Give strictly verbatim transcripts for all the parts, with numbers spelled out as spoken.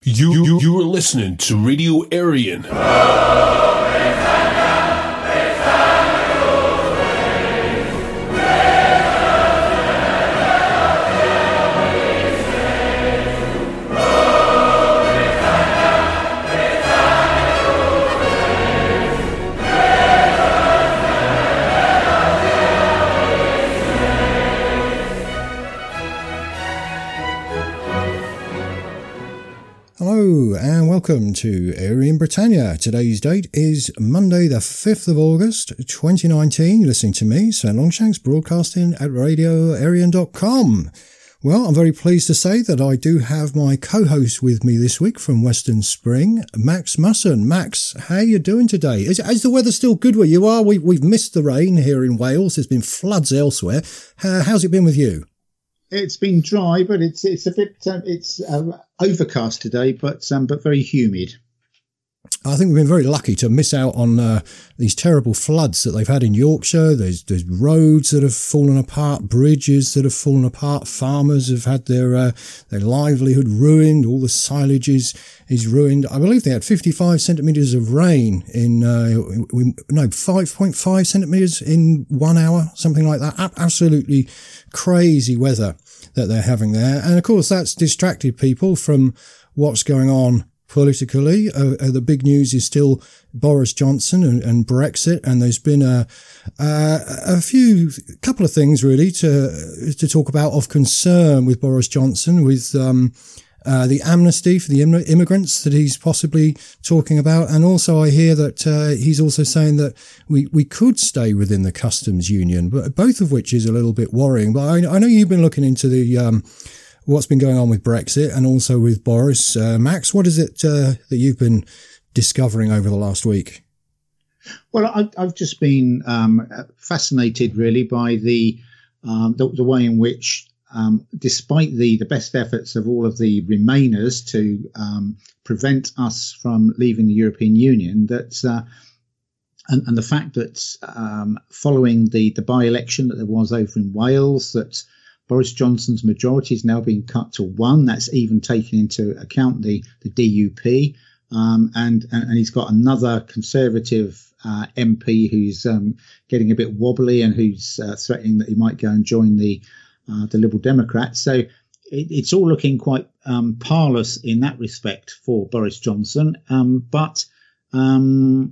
You, you, you are listening to Radio Arian. Hello and welcome to Arian Britannia. Today's date is Monday the fifth of August twenty nineteen. You're listening to me, Sven Longshanks, broadcasting at radio arian dot com. Well, I'm very pleased to say that I do have my co-host with me this week from Western Spring, Max Musson. Max, how are you doing today? Is, is the weather still good where you are? We, we've missed the rain here in Wales. There's been floods elsewhere. Uh, how's it been with you? It's been dry, but it's it's a bit um, it's uh, overcast today, but um, but very humid. I think we've been very lucky to miss out on uh, these terrible floods that they've had in Yorkshire. There's there's roads that have fallen apart, bridges that have fallen apart. Farmers have had their uh, their livelihood ruined. All the silage is is ruined. I believe they had fifty-five centimetres of rain in uh, we, no five point five centimetres in one hour, something like that. Absolutely crazy weather that they're having there, and of course that's distracted people from what's going on politically. Uh, uh, the big news is still Boris Johnson and, and Brexit, and there's been a, uh, a few, couple of things really to to talk about of concern with Boris Johnson, with um, uh, the amnesty for the Im- immigrants that he's possibly talking about, and also I hear that uh, he's also saying that we, we could stay within the customs union, but both of which is a little bit worrying. But I, I know you've been looking into the um, what's been going on with Brexit and also with Boris. Uh, Max, what is it uh, that you've been discovering over the last week? Well, I, I've just been um, fascinated really by the, um, the the way in which, um, despite the, the best efforts of all of the Remainers to um, prevent us from leaving the European Union, that uh, and, and the fact that um, following the, the by-election that there was over in Wales, that Boris Johnson's majority is now being cut to one. That's even taking into account the, the D U P. Um, and, and, and he's got another Conservative uh, M P who's um, getting a bit wobbly and who's uh, threatening that he might go and join the uh, the Liberal Democrats. So it, it's all looking quite um, parlous in that respect for Boris Johnson. Um, but um,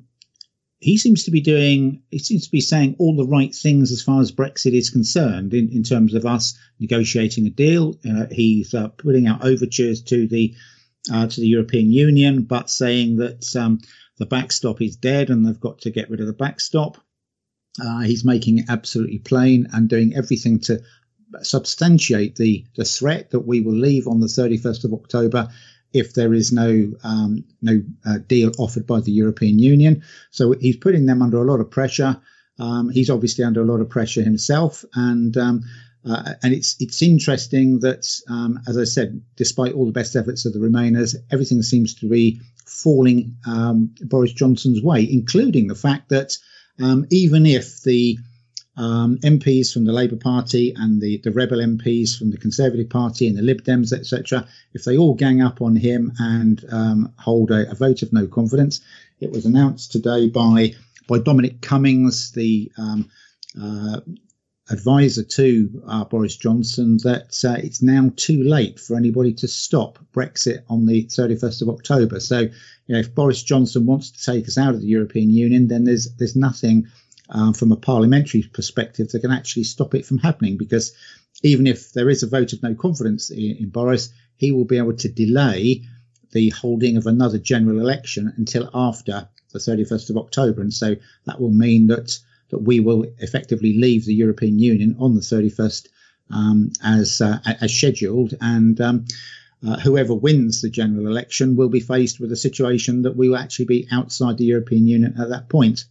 he seems to be doing, he seems to be saying all the right things as far as Brexit is concerned in, in terms of us negotiating a deal. Uh, he's uh, putting out overtures to the uh, to the European Union, but saying that um, the backstop is dead and they've got to get rid of the backstop. Uh, he's making it absolutely plain and doing everything to substantiate the, the threat that we will leave on the thirty-first of October if there is no um, no uh, deal offered by the European Union. So he's putting them under a lot of pressure. Um, he's obviously under a lot of pressure himself. And um, uh, and it's it's interesting that, um, as I said, despite all the best efforts of the Remainers, everything seems to be falling um, Boris Johnson's way, including the fact that um, even if the Um, M Ps from the Labour Party and the, the rebel M Ps from the Conservative Party and the Lib Dems, et cetera, if they all gang up on him and um, hold a, a vote of no confidence, it was announced today by by Dominic Cummings, the um, uh, advisor to uh, Boris Johnson, that uh, it's now too late for anybody to stop Brexit on the thirty-first of October. So, you know, if Boris Johnson wants to take us out of the European Union, then there's there's nothing Uh, from a parliamentary perspective that can actually stop it from happening, because even if there is a vote of no confidence in, in Boris, he will be able to delay the holding of another general election until after the thirty-first of October. And so that will mean that that we will effectively leave the European Union on the thirty-first um, as uh, as scheduled. And um, uh, whoever wins the general election will be faced with a situation that we will actually be outside the European Union at that point.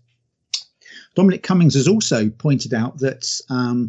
Dominic Cummings has also pointed out that um,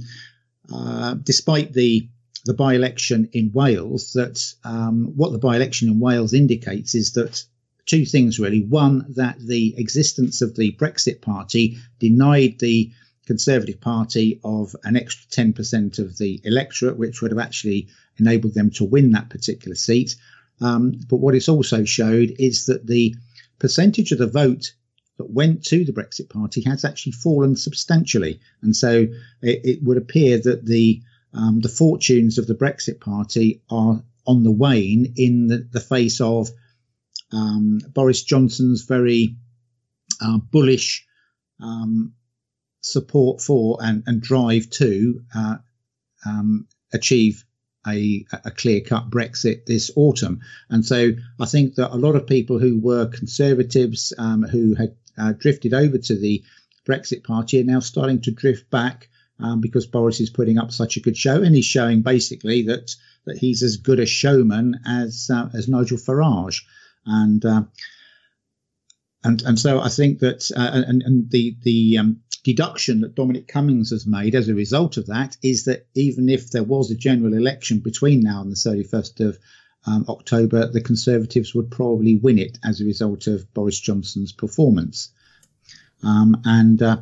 uh, despite the the by-election in Wales, that um, what the by-election in Wales indicates is that two things really. One, that the existence of the Brexit Party denied the Conservative Party of an extra ten percent of the electorate, which would have actually enabled them to win that particular seat. Um, but what it's also showed is that the percentage of the vote that went to the Brexit Party has actually fallen substantially. And so it, it would appear that the um, the fortunes of the Brexit Party are on the wane in the, the face of um, Boris Johnson's very uh, bullish um, support for and, and drive to uh, um, achieve a, a clear-cut Brexit this autumn. And so I think that a lot of people who were conservatives, um, who had uh, drifted over to the Brexit Party, are now starting to drift back um, because Boris is putting up such a good show, and he's showing basically that that he's as good a showman as uh, as Nigel Farage. And uh, and and so I think that uh, and and the the um, deduction that Dominic Cummings has made as a result of that is that even if there was a general election between now and the thirty-first of um, October, the Conservatives would probably win it as a result of Boris Johnson's performance. Um, and uh,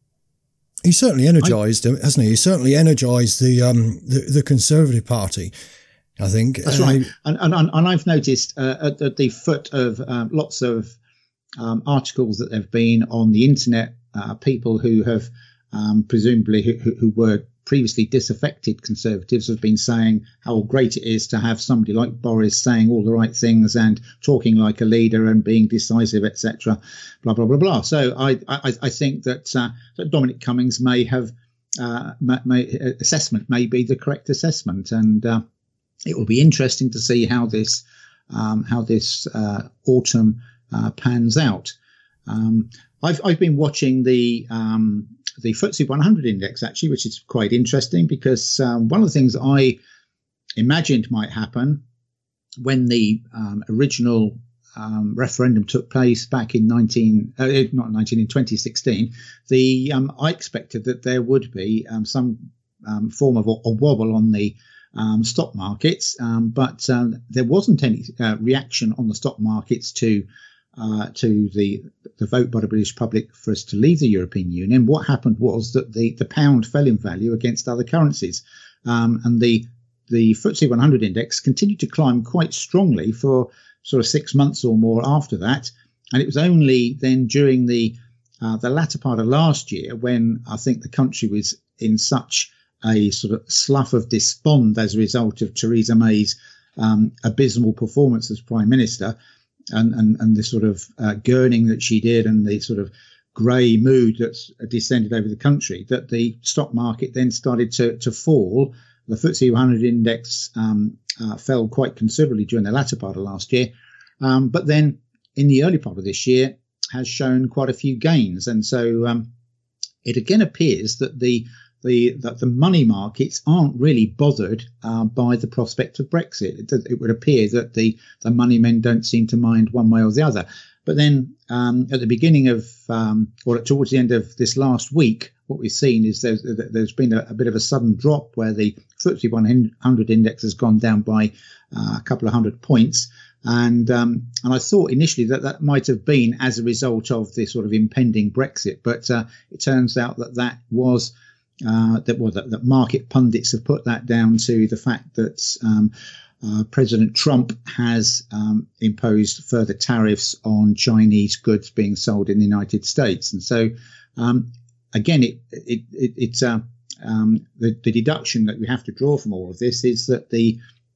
He's certainly energised, I, hasn't he? He's certainly energised the, um, the the Conservative Party, I think. That's uh, right. And, and, and I've noticed uh, at, at the foot of uh, lots of um, articles that there have been on the internet, uh, people who have um, presumably who, who were previously disaffected Conservatives have been saying how great it is to have somebody like Boris saying all the right things and talking like a leader and being decisive, et cetera, blah, blah, blah, blah. So I, I, I think that, uh, that Dominic Cummings may have uh, may, may, assessment may be the correct assessment. And uh, it will be interesting to see how this um, how this uh, autumn uh, pans out. Um, I've I've been watching the um, the F T S E one hundred index actually, which is quite interesting because um, one of the things I imagined might happen when the um, original um, referendum took place back in nineteen uh, not nineteen in twenty sixteen, the um, I expected that there would be um, some um, form of a, a wobble on the um, stock markets, um, but um, there wasn't any uh, reaction on the stock markets to. Uh, to the the vote by the British public for us to leave the European Union. What happened was that the, the pound fell in value against other currencies, um, and the the F T S E one hundred index continued to climb quite strongly for sort of six months or more after that. And it was only then during the uh, the latter part of last year when I think the country was in such a sort of slough of despond as a result of Theresa May's um, abysmal performance as Prime Minister. And, and, and the sort of uh, gurning that she did and the sort of grey mood that's descended over the country, that the stock market then started to, to fall. The F T S E one hundred index um, uh, fell quite considerably during the latter part of last year. Um, but then in the early part of this year has shown quite a few gains. And so um, it again appears that the The, that the money markets aren't really bothered uh, by the prospect of Brexit. It, it would appear that the, the money men don't seem to mind one way or the other. But then um, at the beginning of, um, or towards the end of this last week, what we've seen is there's, there's been a, a bit of a sudden drop where the F T S E one hundred index has gone down by uh, a couple of hundred points. And um, and I thought initially that that might have been as a result of the sort of impending Brexit. But uh, it turns out that that was Uh, that well, that, that market pundits have put that down to the fact that um, uh, President Trump has um, imposed further tariffs on Chinese goods being sold in the United States, and so um, again, it, it, it it's uh, um, the, the deduction that we have to draw from all of this is that the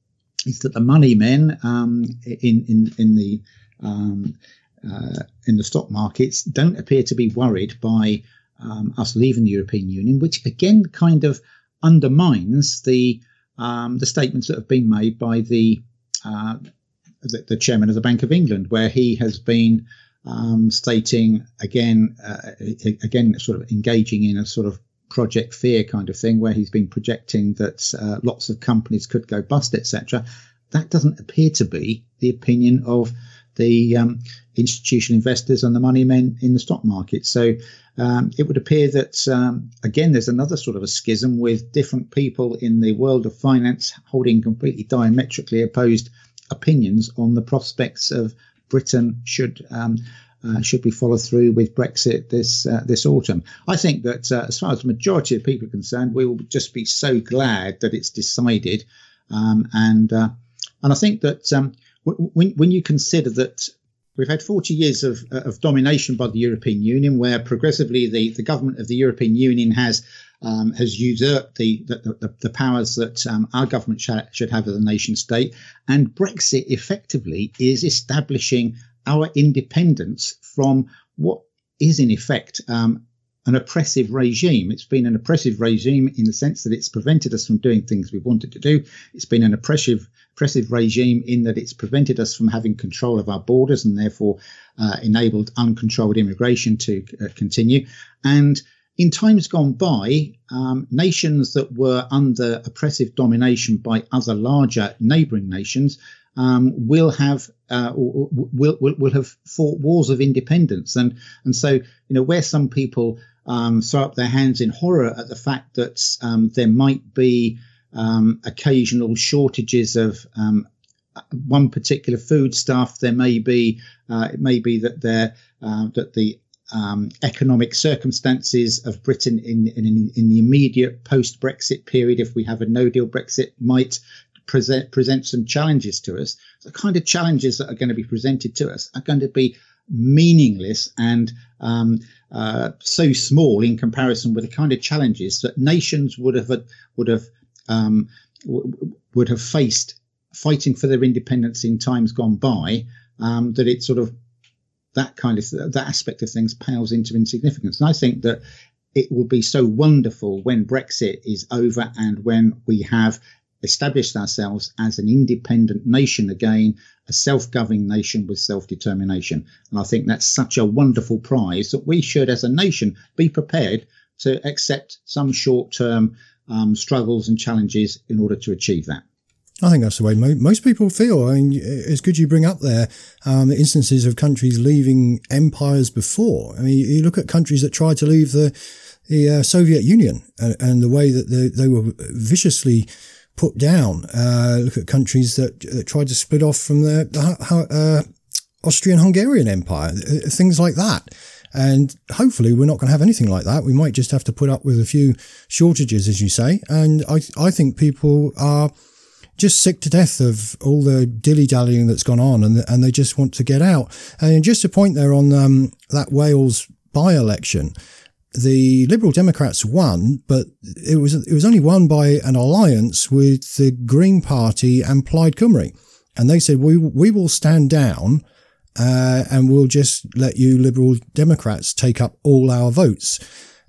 is that the money men um, in in in the um, uh, in the stock markets don't appear to be worried by Um, us leaving the European Union, which again kind of undermines the um, the statements that have been made by the, uh, the the chairman of the Bank of England, where he has been um, stating again, uh, again, sort of engaging in a sort of Project Fear kind of thing, where he's been projecting that uh, lots of companies could go bust, et cetera. That doesn't appear to be the opinion of the um, institutional investors and the money men in the stock market. So um, it would appear that, um, again, there's another sort of a schism with different people in the world of finance holding completely diametrically opposed opinions on the prospects of Britain should um, uh, should we follow through with Brexit this uh, this autumn. I think that uh, as far as the majority of people are concerned, we will just be so glad that it's decided. Um, and uh, and I think that um, when when you consider that we've had forty years of of domination by the European Union, where progressively the, the government of the European Union has um, has usurped the the, the, the powers that um, our government sh- should have as a nation state, and Brexit effectively is establishing our independence from what is in effect um, an oppressive regime. It's been an oppressive regime in the sense that it's prevented us from doing things we wanted to do. It's been an oppressive oppressive regime in that it's prevented us from having control of our borders and therefore uh, enabled uncontrolled immigration to uh, continue. And in times gone by, um, nations that were under oppressive domination by other larger neighbouring nations um, will have uh, will, will will have fought wars of independence. And and so, you know, where some people um, throw up their hands in horror at the fact that um, there might be um, occasional shortages of um, one particular foodstuff, there may be uh, it may be that there uh, that the Um, economic circumstances of Britain in, in in the immediate post-Brexit period, if we have a no-deal Brexit, might present present some challenges to us. The kind of challenges that are going to be presented to us are going to be meaningless and um, uh, so small in comparison with the kind of challenges that nations would have would have um, w- would have faced fighting for their independence in times gone by. Um, that it sort of that kind of that aspect of things pales into insignificance. And I think that it will be so wonderful when Brexit is over and when we have established ourselves as an independent nation again, a self-governing nation with self-determination. And I think that's such a wonderful prize that we should, as a nation, be prepared to accept some short-term um, struggles and challenges in order to achieve that. I think that's the way mo- most people feel. I mean, it's good you bring up there um, instances of countries leaving empires before. I mean, you look at countries that tried to leave the the uh, Soviet Union and, and the way that they, they were viciously put down. Uh, look at countries that, that tried to split off from the, the uh, Austrian-Hungarian Empire, things like that. And hopefully we're not going to have anything like that. We might just have to put up with a few shortages, as you say. And I, I think people are just sick to death of all the dilly-dallying that's gone on, and and they just want to get out. And just a point there on um, that Wales by-election, the Liberal Democrats won, but it was it was only won by an alliance with the Green Party and Plaid Cymru, and they said we we will stand down uh, and we'll just let you Liberal Democrats take up all our votes.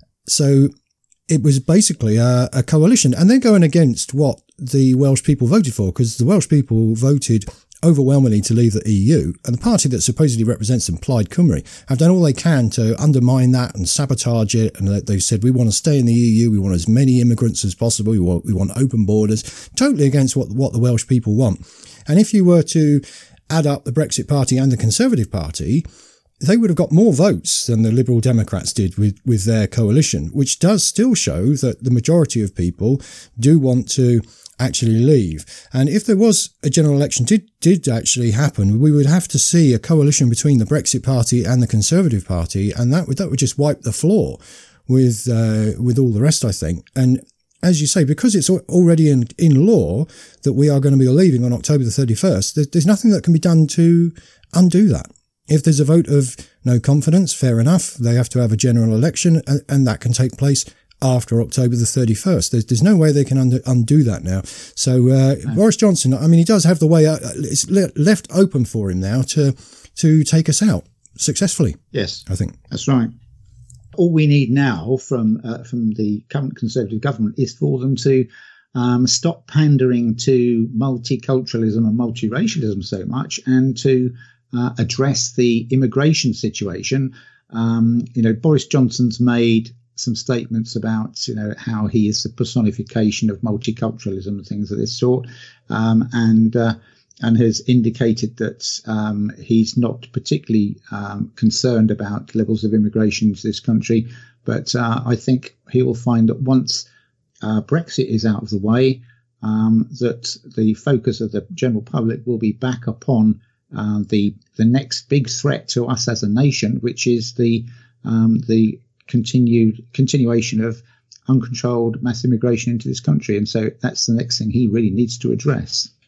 So it was basically a, a coalition, and they're going against what the Welsh people voted for, because the Welsh people voted overwhelmingly to leave the E U, and the party that supposedly represents them, Plaid Cymru, have done all they can to undermine that and sabotage it. And they've said, we want to stay in the E U, we want as many immigrants as possible, we want, we want open borders, totally against what, what the Welsh people want. And if you were to add up the Brexit Party and the Conservative Party, they would have got more votes than the Liberal Democrats did with, with their coalition, which does still show that the majority of people do want to actually leave. And if there was a general election did did actually happen, we would have to see a coalition between the Brexit Party and the Conservative Party, and that would that would just wipe the floor with uh, with all the rest, I think. And as you say, because it's already in, in law that we are going to be leaving on October the thirty-first, there, there's nothing that can be done to undo that. If there's a vote of no confidence, fair enough. They have to have a general election, and, and that can take place after October the thirty-first. There's, there's no way they can undo, undo that now. So uh, no. Boris Johnson, I mean, he does have the way out. It's le- left open for him now to to take us out successfully. Yes, I think that's right. All we need now from uh, from the current Conservative government is for them to um, stop pandering to multiculturalism and multiracialism so much, and to uh, address the immigration situation. Um, you know, Boris Johnson's made some statements about, you know, how he is the personification of multiculturalism and things of this sort, um, and uh, and has indicated that um, he's not particularly um, concerned about levels of immigration to this country. But uh, I think he will find that once uh, Brexit is out of the way, um, that the focus of the general public will be back upon uh, the the next big threat to us as a nation, which is the um, the continued continuation of uncontrolled mass immigration into this country. And so that's the next thing he really needs to address.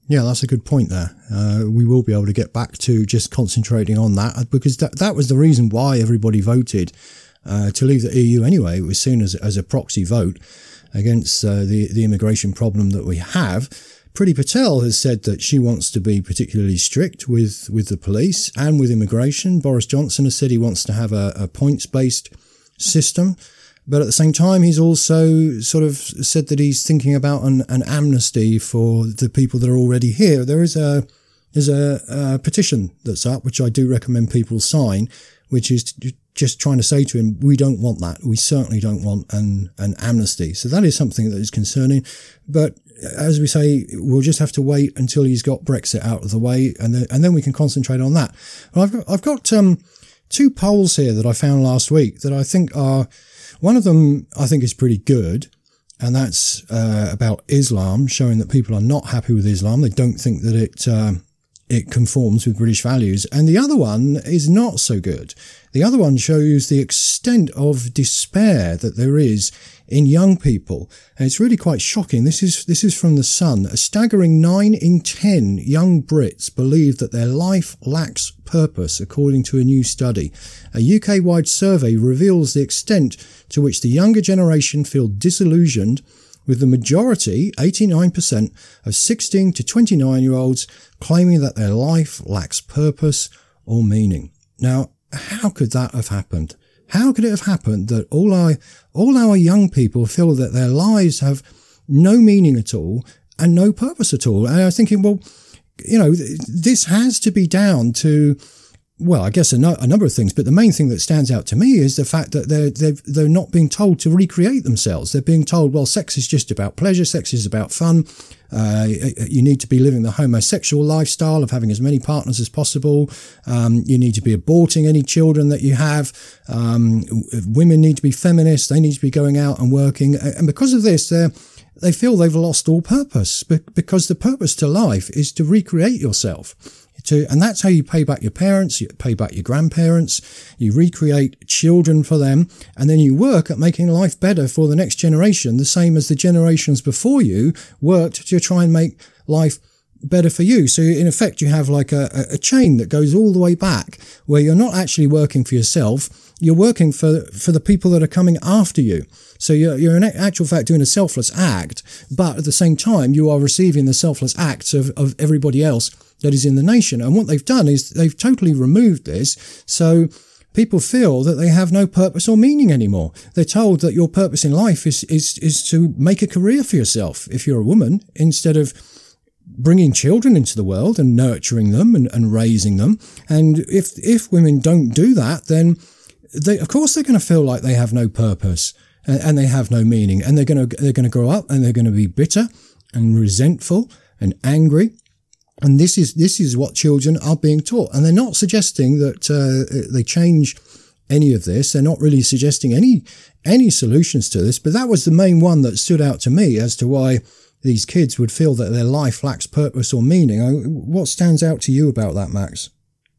Yeah, that's a good point there. Uh, we will be able to get back to just concentrating on that, because that, that was the reason why everybody voted uh, to leave the E U anyway. It was seen as, as a proxy vote against uh, the, the immigration problem that we have. Priti Patel has said that she wants to be particularly strict with, with the police and with immigration. Boris Johnson has said he wants to have a, a points-based system. But at the same time, he's also sort of said that he's thinking about an, an amnesty for the people that are already here. There is a there's a, a petition that's up, which I do recommend people sign, which is just trying to say to him, we don't want that. We certainly don't want an, an amnesty. So that is something that is concerning. But as we say, we'll just have to wait until he's got Brexit out of the way, and then, and then we can concentrate on that. Well, I've got, I've got um, two polls here that I found last week that I think are... One of them I think is pretty good, and that's uh, about Islam, showing that people are not happy with Islam. They don't think that it uh, it conforms with British values. And the other one is not so good. The other one shows the extent of despair that there is in young people. And it's really quite shocking. This is this is from The Sun. A staggering nine in ten young Brits believe that their life lacks purpose, according to a new study. A U K-wide survey reveals the extent to which the younger generation feel disillusioned, with the majority, eighty-nine percent, of sixteen to twenty-nine-year-olds claiming that their life lacks purpose or meaning. Now, how could that have happened? How could it have happened that all our, all our young people feel that their lives have no meaning at all and no purpose at all? And I was thinking, well, you know, this has to be down to, well, I guess a, no, a number of things, but the main thing that stands out to me is the fact that they're, they're, they're not being told to recreate themselves. They're being told, well, sex is just about pleasure. Sex is about fun. Uh, you need to be living the homosexual lifestyle of having as many partners as possible. Um, you need to be aborting any children that you have. Um, women need to be feminists. They need to be going out and working. And because of this, they're, they feel they've lost all purpose, because the purpose to life is to recreate yourself. To, and that's how you pay back your parents, you pay back your grandparents, you recreate children for them, and then you work at making life better for the next generation, the same as the generations before you worked to try and make life better for you. So in effect, you have like a, a chain that goes all the way back, where you're not actually working for yourself, you're working for, for the people that are coming after you. So you're, you're in actual fact doing a selfless act, but at the same time, you are receiving the selfless acts of, of everybody else that is in the nation. And what they've done is they've totally removed this. So people feel that they have no purpose or meaning anymore. They're told that your purpose in life is, is, is to make a career for yourself if you're a woman, instead of bringing children into the world and nurturing them and, and raising them. And if, if women don't do that, then they, of course, they're going to feel like they have no purpose and, and they have no meaning. And they're going to, they're going to grow up and they're going to be bitter and resentful and angry. And this is, this is what children are being taught. And they're not suggesting that, uh, they change any of this. They're not really suggesting any, any solutions to this, but that was the main one that stood out to me as to why these kids would feel that their life lacks purpose or meaning. What stands out to you about that, Max?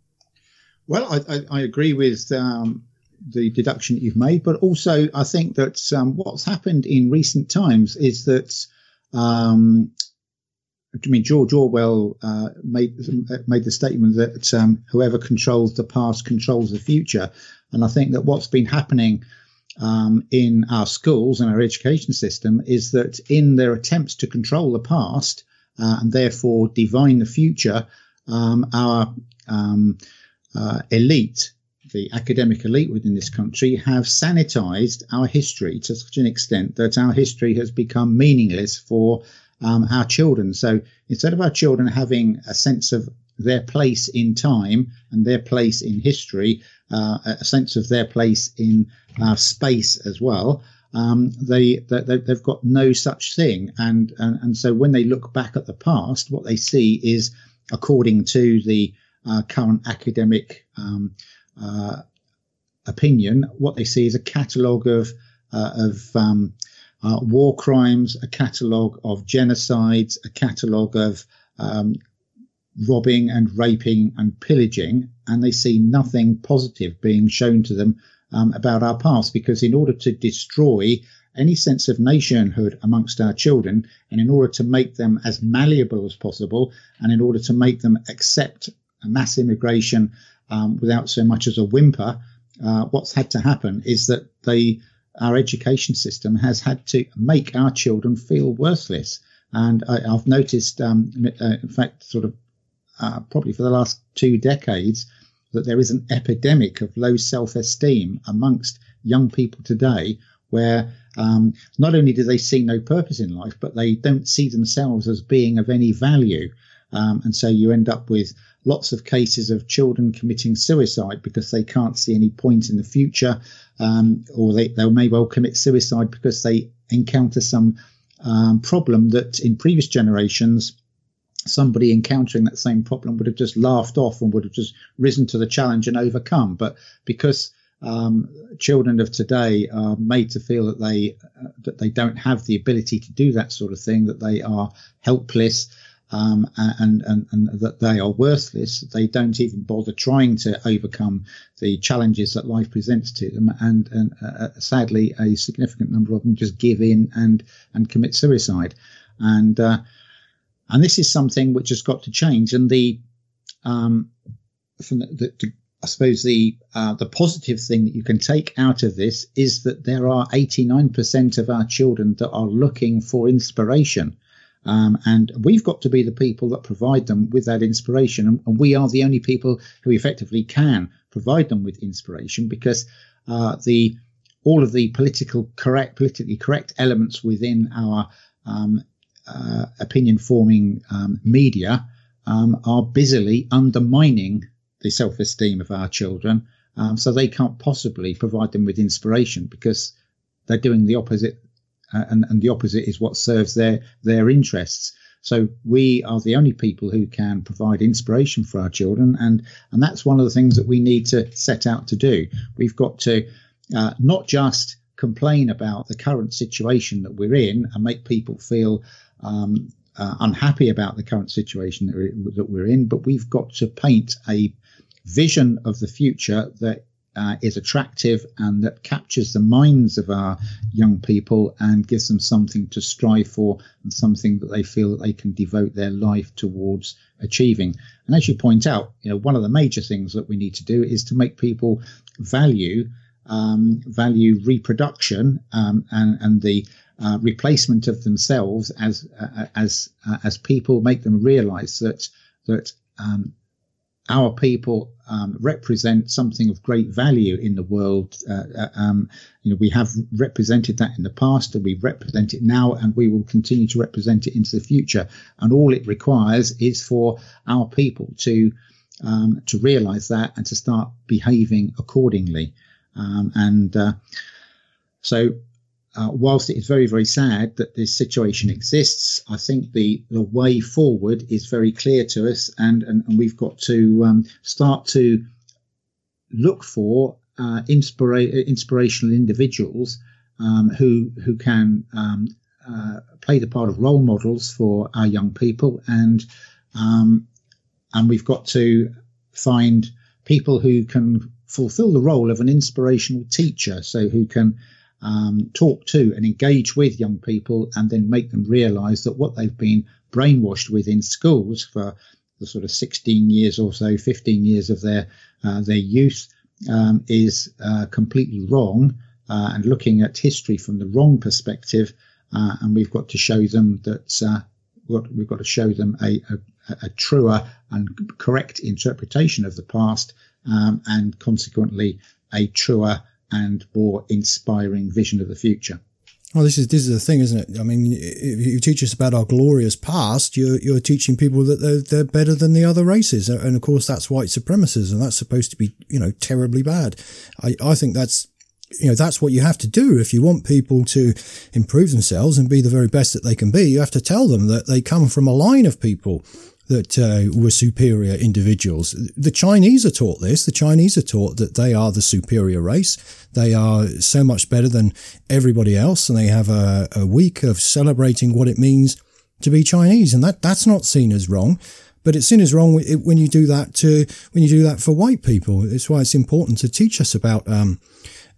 Well, I, I, I agree with, um, the deduction that you've made, but also I think that, um, what's happened in recent times is that, um, I mean, George Orwell uh, made made the statement that um, whoever controls the past controls the future. And I think that what's been happening um, in our schools and our education system is that in their attempts to control the past uh, and therefore divine the future, um, our um, uh, elite, the academic elite within this country, have sanitized our history to such an extent that our history has become meaningless for Um, our children. So instead of our children having a sense of their place in time and their place in history, uh, a sense of their place in uh, space as well, um, they, they they've got no such thing. And, and and so when they look back at the past, what they see is, according to the uh, current academic um, uh, opinion, what they see is a catalogue of uh, of um, Uh, war crimes, a catalogue of genocides, a catalogue of um, robbing and raping and pillaging, and they see nothing positive being shown to them um, about our past, because in order to destroy any sense of nationhood amongst our children, and in order to make them as malleable as possible, and in order to make them accept mass immigration um, without so much as a whimper, uh, what's had to happen is that they, our education system has had to make our children feel worthless. And I, I've noticed, um, uh, in fact, sort of uh, probably for the last two decades, that there is an epidemic of low self-esteem amongst young people today, where um, not only do they see no purpose in life, but they don't see themselves as being of any value. Um, and so you end up with lots of cases of children committing suicide because they can't see any point in the future, um, or they, they may well commit suicide because they encounter some um, problem that in previous generations, somebody encountering that same problem would have just laughed off and would have just risen to the challenge and overcome. But because um, children of today are made to feel that they uh, that they don't have the ability to do that sort of thing, that they are helpless, um, and, and, and that they are worthless, they don't even bother trying to overcome the challenges that life presents to them. And, and uh, sadly, a significant number of them just give in and, and commit suicide. And, uh, And this is something which has got to change. And the, um, from the, the, the I suppose the uh, the positive thing that you can take out of this is that there are eighty-nine percent of our children that are looking for inspiration. Um, and we've got to be the people that provide them with that inspiration. And, and we are the only people who effectively can provide them with inspiration, because uh, the all of the political correct, politically correct elements within our um Uh, opinion forming um, media um, are busily undermining the self-esteem of our children, um, so they can't possibly provide them with inspiration, because they're doing the opposite, uh, and, and the opposite is what serves their their interests. So we are the only people who can provide inspiration for our children, and and that's one of the things that we need to set out to do. We've got to uh, not just complain about the current situation that we're in and make people feel Um, uh, unhappy about the current situation that we're, that we're in, but we've got to paint a vision of the future that uh, is attractive and that captures the minds of our young people and gives them something to strive for and something that they feel that they can devote their life towards achieving. And as you point out, you know, one of the major things that we need to do is to make people value um, value reproduction um, and, and the Uh, replacement of themselves as uh, as uh, as people, make them realize that that um, our people um, represent something of great value in the world. Uh, uh, um, you know, we have represented that in the past, and we represent it now, and we will continue to represent it into the future. And all it requires is for our people to um, to realize that and to start behaving accordingly. Um, and uh, so. Uh, whilst it is very, very sad that this situation exists, I think the, the way forward is very clear to us, and, and, and we've got to um, start to look for uh, inspira- inspirational individuals um, who who can um, uh, play the part of role models for our young people, and um, and we've got to find people who can fulfil the role of an inspirational teacher, so who can Um, talk to and engage with young people and then make them realize that what they've been brainwashed with in schools for the sort of sixteen years or so, fifteen years of their uh, their youth um, is uh, completely wrong, uh, and looking at history from the wrong perspective. Uh, and we've got to show them that uh, what we've got to show them a, a, a truer and correct interpretation of the past, um, and consequently a truer and more inspiring vision of the future. Well, this is this is the thing, isn't it? I mean, if you teach us about our glorious past, you're you're teaching people that they're they're better than the other races, and of course that's white supremacy, and that's supposed to be, you know, terribly bad. I I think that's, you know, that's what you have to do if you want people to improve themselves and be the very best that they can be. You have to tell them that they come from a line of people that uh, were superior individuals. The Chinese are taught this. The Chinese are taught that they are the superior race. They are so much better than everybody else, and they have a, a week of celebrating what it means to be Chinese, and that that's not seen as wrong. But it's seen as wrong when you do that to when you do that for white people. It's why it's important to teach us about um,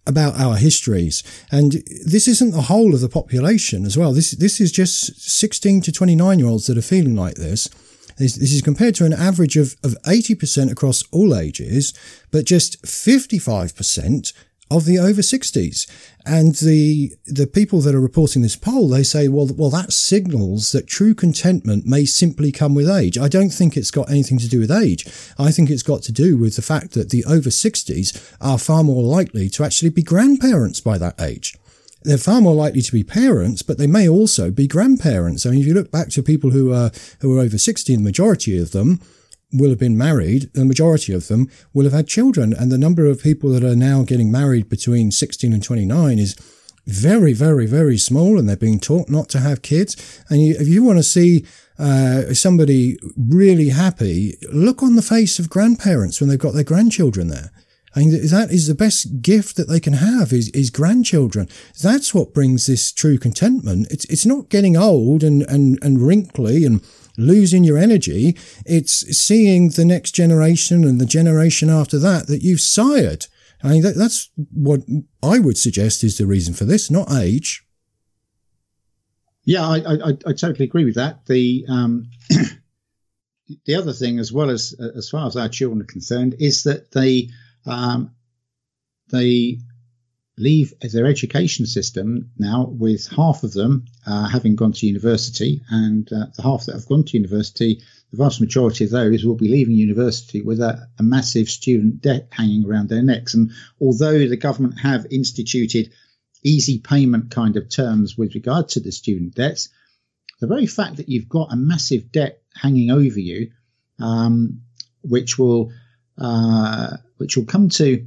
about our histories. And this isn't the whole of the population as well. This, this is just sixteen to twenty-nine year olds that are feeling like this. This, this is compared to an average of, of eighty percent across all ages, but just fifty-five percent of the over sixties. And the the people that are reporting this poll, they say, well, well, that signals that true contentment may simply come with age. I don't think it's got anything to do with age. I think it's got to do with the fact that the over sixties are far more likely to actually be grandparents by that age. They're far more likely to be parents, but they may also be grandparents. I mean, if you look back to people who are, who are over sixty, the majority of them will have been married. The majority of them will have had children. And the number of people that are now getting married between sixteen and twenty-nine is very, very, very small. And they're being taught not to have kids. And you, if you want to see uh, somebody really happy, look on the face of grandparents when they've got their grandchildren there. I mean, that is the best gift that they can have is, is grandchildren. That's what brings this true contentment. It's, it's not getting old and, and, and wrinkly and losing your energy. It's seeing the next generation and the generation after that that you've sired. I mean, that, that's what I would suggest is the reason for this, not age. Yeah, I, I, I totally agree with that. The, um, the other thing, as well as, as far as our children are concerned, is that they, um, they leave their education system now with half of them uh, having gone to university, and uh, the half that have gone to university, the vast majority of those will be leaving university with a, a massive student debt hanging around their necks. And although the government have instituted easy payment kind of terms with regard to the student debts, the very fact that you've got a massive debt hanging over you, um, which will uh, which will come to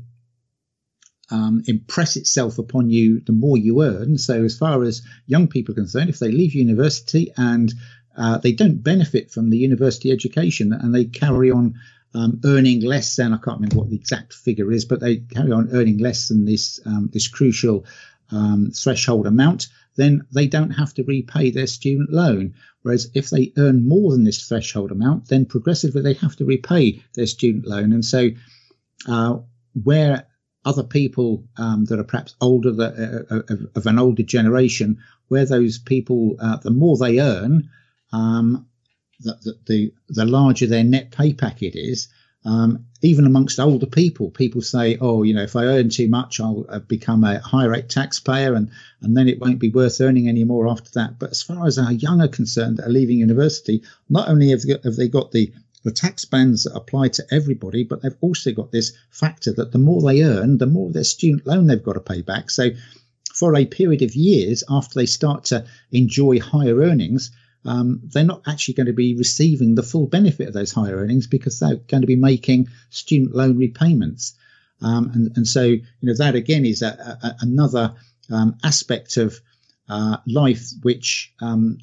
Um, impress itself upon you the more you earn. So as far as young people are concerned, if they leave university and uh, they don't benefit from the university education and they carry on um, earning less than, I can't remember what the exact figure is, but they carry on earning less than this um, this crucial um, threshold amount, then they don't have to repay their student loan. Whereas if they earn more than this threshold amount, then progressively they have to repay their student loan. And so uh, where other people um, that are perhaps older, that, uh, of, of an older generation, where those people, uh, the more they earn, um, the, the, the, the larger their net pay packet is. Um, even amongst older people, people say, oh, you know, if I earn too much, I'll uh, become a high rate taxpayer and, and then it won't be worth earning anymore after that. But as far as our young are concerned that are leaving university, not only have they got, have they got the the tax bands that apply to everybody, but they've also got this factor that the more they earn, the more their student loan they've got to pay back. So for a period of years after they start to enjoy higher earnings, um, they're not actually going to be receiving the full benefit of those higher earnings because they're going to be making student loan repayments. Um, and, and so, you know, that again is a, a, another um, aspect of uh, life which um,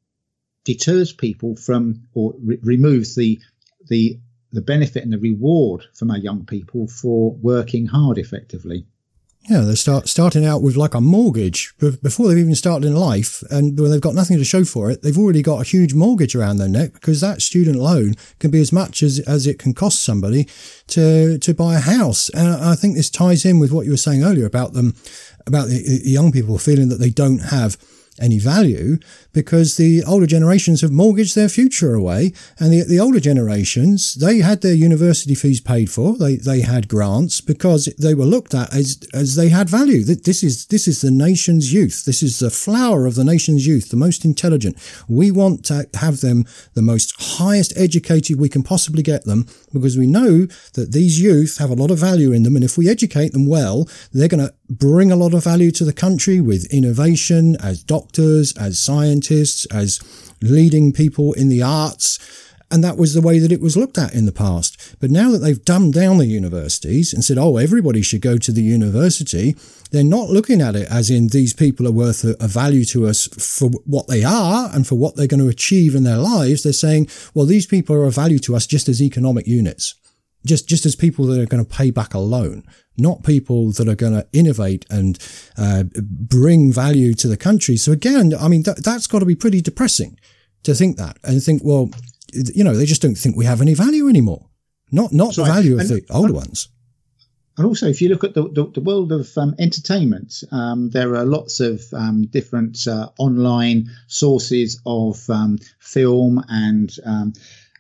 deters people from or re- removes the the the benefit and the reward from our young people for working hard effectively. Yeah, they start starting out with like a mortgage before they've even started in life, and when they've got nothing to show for it, they've already got a huge mortgage around their neck because that student loan can be as much as as it can cost somebody to to buy a house. And I think this ties in with what you were saying earlier about them about the, the young people feeling that they don't have any value because the older generations have mortgaged their future away, and the the older generations, they had their university fees paid for, they they had grants because they were looked at as as they had value. This is this is the nation's youth, this is the flower of the nation's youth, the most intelligent. We want to have them the most highest educated we can possibly get them because we know that these youth have a lot of value in them, and if we educate them well, they're going to bring a lot of value to the country with innovation as doctors, as scientists, as leading people in the arts. And that was the way that it was looked at in the past. But now that they've dumbed down the universities and said, oh, everybody should go to the university, they're not looking at it as in these people are worth a, a value to us for what they are and for what they're going to achieve in their lives. They're saying, well, these people are of value to us just as economic units. Just, just as people that are going to pay back a loan, not people that are going to innovate and uh, bring value to the country. So again, I mean, that, that's got to be pretty depressing to think that and think, well, you know, they just don't think we have any value anymore. Not, not the right. value of and, the older ones. and also, if you look at the, the, the world of um, entertainment, um, there are lots of um, different uh, online sources of um, film and um,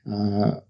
uh,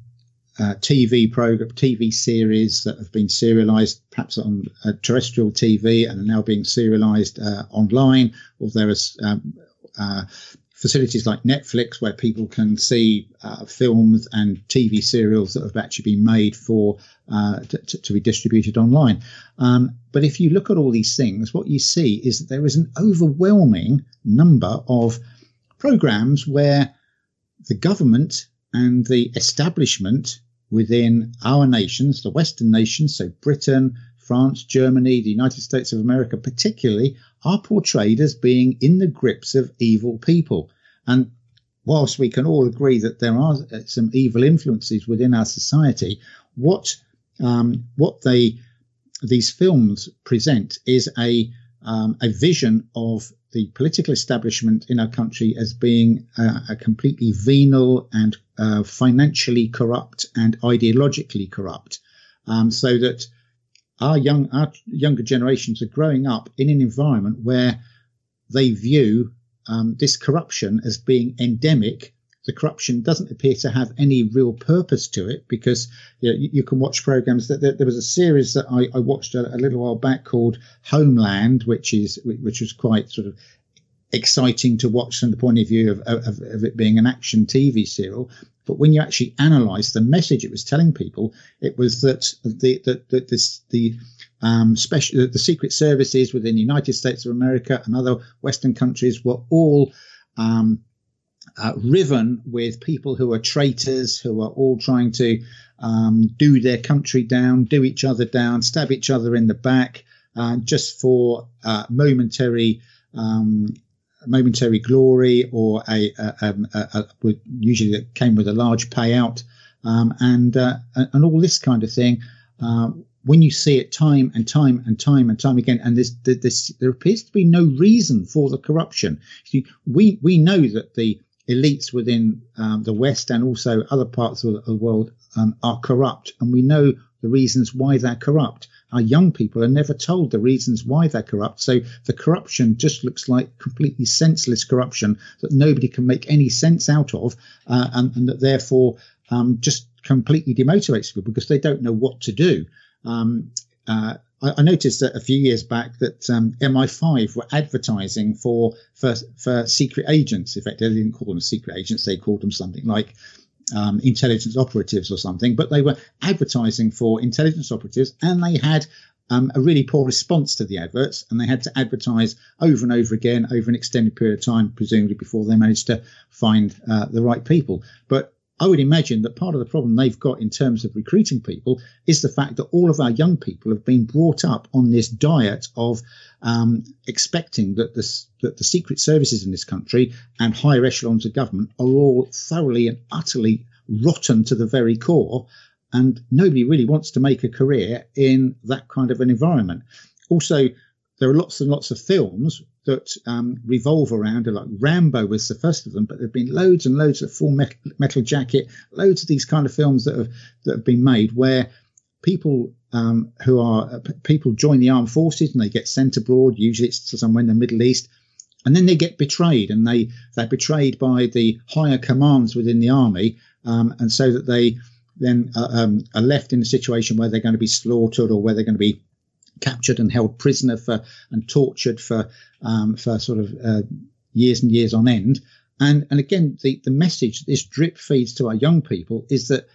uh, T V program, T V series that have been serialized, perhaps on uh, terrestrial T V, and are now being serialized uh, online. Or there are um, uh, facilities like Netflix where people can see uh, films and T V serials that have actually been made for uh, to, to be distributed online. Um, but if you look at all these things, what you see is that there is an overwhelming number of programs where the government and the establishment within our nations, the Western nations, so Britain, France, Germany, the United States of America particularly, are portrayed as being in the grips of evil people. And whilst we can all agree that there are some evil influences within our society, what um, what they these films present is a um, a vision of the political establishment in our country as being uh, a completely venal and uh, financially corrupt and ideologically corrupt, um, so that our young our younger generations are growing up in an environment where they view um, this corruption as being endemic. The corruption doesn't appear to have any real purpose to it, because you know, you, you can watch programs. That there, there was a series that I, I watched a, a little while back called Homeland, which is which was quite sort of exciting to watch from the point of view of, of, of it being an action T V serial. But when you actually analyse the message it was telling people, it was that the that the, this the um, special the secret services within the United States of America and other Western countries were all um, uh, riven with people who are traitors, who are all trying to um, do their country down, do each other down, stab each other in the back, uh, just for uh, momentary. Um, momentary glory, or a, a, a, a, a usually that came with a large payout, um, and uh, and all this kind of thing. Uh, when you see it time and time and time and time again, and there's, there's, there appears to be no reason for the corruption. See, we we know that the elites within um, the West and also other parts of the world um, are corrupt, and we know the reasons why they're corrupt. Our young people are never told the reasons why they're corrupt. So the corruption just looks like completely senseless corruption that nobody can make any sense out of, uh, and, and that therefore um, just completely demotivates people because they don't know what to do. Um, uh, I, I noticed that a few years back that um, M I five were advertising for, for, for secret agents. In fact, they didn't call them secret agents. They called them something like Um, intelligence operatives or something, but they were advertising for intelligence operatives, and they had um, a really poor response to the adverts, and they had to advertise over and over again over an extended period of time, presumably before they managed to find uh, the right people. But I would imagine that part of the problem they've got in terms of recruiting people is the fact that all of our young people have been brought up on this diet of um, expecting that the, that the secret services in this country and higher echelons of government are all thoroughly and utterly rotten to the very core. And nobody really wants to make a career in that kind of an environment. Also, there are lots and lots of films that um, revolve around, like Rambo was the first of them, but there have been loads and loads of Full Metal, Metal Jacket, loads of these kind of films that have that have been made where people um, who are uh, people join the armed forces and they get sent abroad. Usually it's to somewhere in the Middle East, and then they get betrayed, and they they're betrayed by the higher commands within the army, um, and so that they then uh, um, are left in a situation where they're going to be slaughtered, or where they're going to be captured and held prisoner for and tortured for um, for sort of uh, years and years on end. And and again, the, the message this drip feeds to our young people is that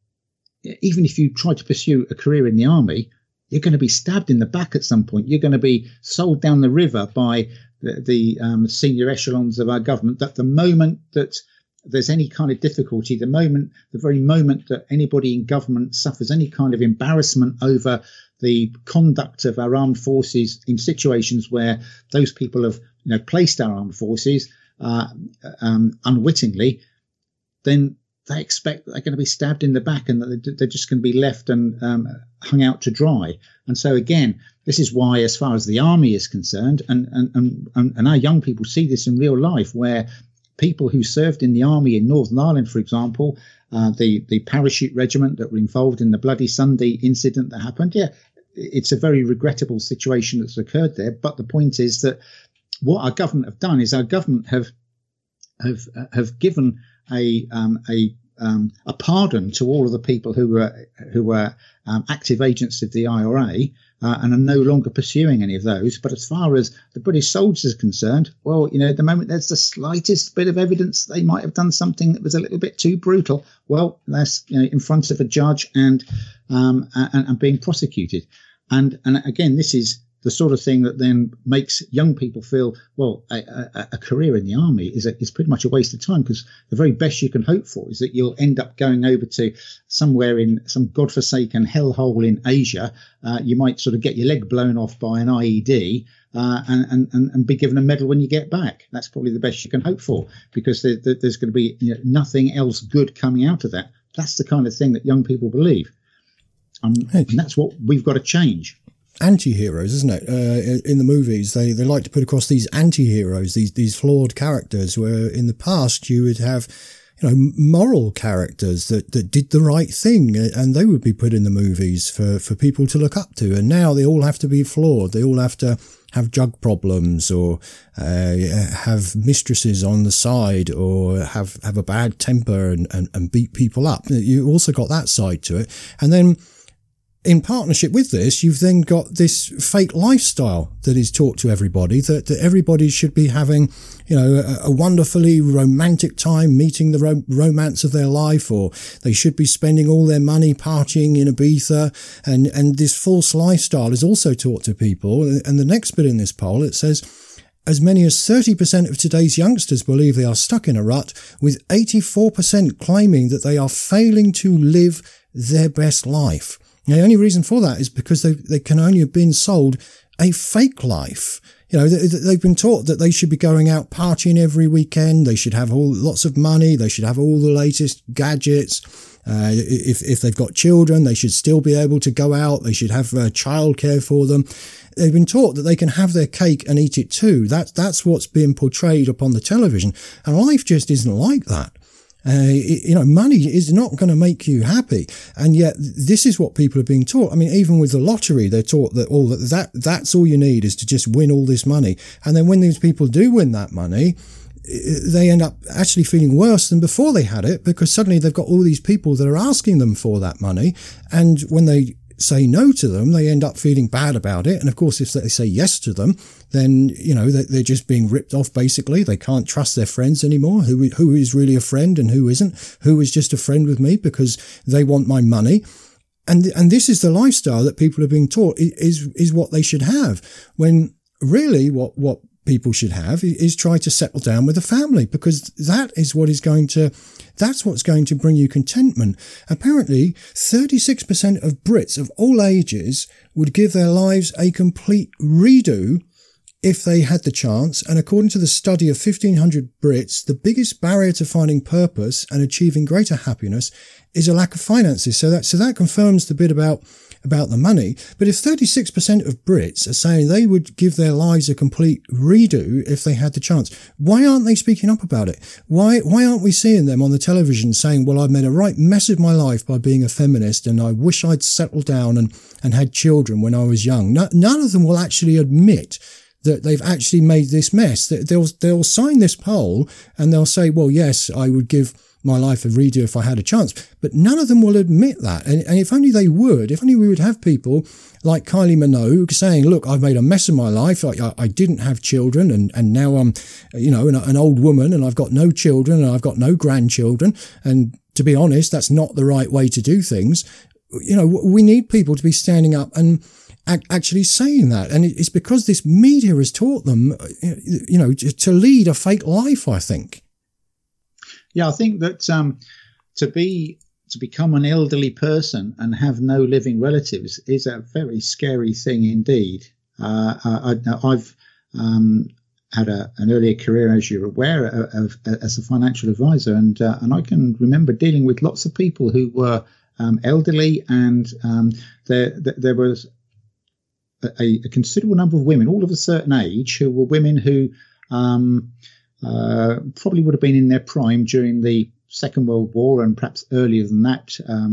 even if you try to pursue a career in the army, you're going to be stabbed in the back at some point. You're going to be sold down the river by the, the um, senior echelons of our government. That the moment that there's any kind of difficulty, the moment, the very moment that anybody in government suffers any kind of embarrassment over the conduct of our armed forces in situations where those people have, you know, placed our armed forces uh, um, unwittingly, then they expect that they're going to be stabbed in the back and that they're just going to be left and um, hung out to dry. And so, again, this is why, as far as the army is concerned, and, and, and, and our young people see this in real life, where people who served in the army in Northern Ireland, for example, uh, the, the parachute regiment that were involved in the Bloody Sunday incident that happened, yeah, it's a very regrettable situation that's occurred there. But the point is that what our government have done is our government have have have given a um, a um, a pardon to all of the people who were who were um, active agents of the I R A. Uh, and are no longer pursuing any of those. But as far as the British soldiers are concerned, well, you know, at the moment there's the slightest bit of evidence they might have done something that was a little bit too brutal. Well, that's, you know, in front of a judge and um, and, and being prosecuted. And and again, this is the sort of thing that then makes young people feel, well, a, a, a career in the army is a, is pretty much a waste of time, because the very best you can hope for is that you'll end up going over to somewhere in some godforsaken hellhole in Asia. Uh, you might sort of get your leg blown off by an I E D uh, and, and, and be given a medal when you get back. That's probably the best you can hope for, because there, there, there's going to be, you know, nothing else good coming out of that. That's the kind of thing that young people believe. Um, and that's what we've got to change. Anti-heroes, isn't it? Uh, in the movies, they, they like to put across these anti-heroes, these these flawed characters, where in the past you would have, you know, moral characters that, that did the right thing, and they would be put in the movies for, for people to look up to. And now they all have to be flawed. They all have to have drug problems, or uh, have mistresses on the side, or have, have a bad temper and, and, and beat people up. You also got that side to it. And then in partnership with this, you've then got this fake lifestyle that is taught to everybody, that, that everybody should be having, you know, a, a wonderfully romantic time, meeting the ro- romance of their life, or they should be spending all their money partying in Ibiza. And, and this false lifestyle is also taught to people. And the next bit in this poll, it says, as many as thirty percent of today's youngsters believe they are stuck in a rut, with eighty-four percent claiming that they are failing to live their best life. Now, the only reason for that is because they, they can only have been sold a fake life. You know, they, they've been taught that they should be going out partying every weekend. They should have all lots of money. They should have all the latest gadgets. Uh, if, if they've got children, they should still be able to go out. They should have uh, childcare for them. They've been taught that they can have their cake and eat it too. That's, that's what's being portrayed upon the television. And life just isn't like that. Uh, you know, money is not going to make you happy. And yet this is what people are being taught. I mean, even with the lottery, they're taught that all that, that that's all you need is to just win all this money. And then when these people do win that money, they end up actually feeling worse than before they had it, because suddenly they've got all these people that are asking them for that money. And when they say no to them, they end up feeling bad about it. And of course, if they say yes to them, then, you know, they're just being ripped off, basically. They can't trust their friends anymore. Who, who is really a friend and who isn't? Who is just a friend with me because they want my money? And, and this is the lifestyle that people are being taught is, is what they should have, when really what, what people should have is try to settle down with a family, because that is what is going to, that's what's going to bring you contentment. Apparently, thirty-six percent of Brits of all ages would give their lives a complete redo if they had the chance. And according to the study of fifteen hundred Brits, the biggest barrier to finding purpose and achieving greater happiness is a lack of finances. So that, so that confirms the bit about, about the money. But if thirty-six percent of Brits are saying they would give their lives a complete redo if they had the chance, why aren't they speaking up about it? Why, why aren't we seeing them on the television saying, well, I've made a right mess of my life by being a feminist, and I wish I'd settled down and, and had children when I was young? No, none of them will actually admit that they've actually made this mess. They'll, they'll sign this poll and they'll say, well, yes, I would give my life a redo if I had a chance. But none of them will admit that. And, and if only they would, if only we would have people like Kylie Minogue saying, look, I've made a mess of my life. I, I, I didn't have children, and, and now I'm, you know, an, an old woman, and I've got no children, and I've got no grandchildren. And to be honest, that's not the right way to do things. You know, we need people to be standing up and actually saying that. And it's because this media has taught them, you know, to lead a fake life, I think. Yeah, I think that um, to be to become an elderly person and have no living relatives is a very scary thing indeed. Uh, I, I've um, had a, an earlier career, as you're aware, of, of, as a financial advisor, and uh, and I can remember dealing with lots of people who were um, elderly, and um, there there was a, a considerable number of women, all of a certain age, who were women who um, uh, probably would have been in their prime during the Second World War, and perhaps earlier than that, um,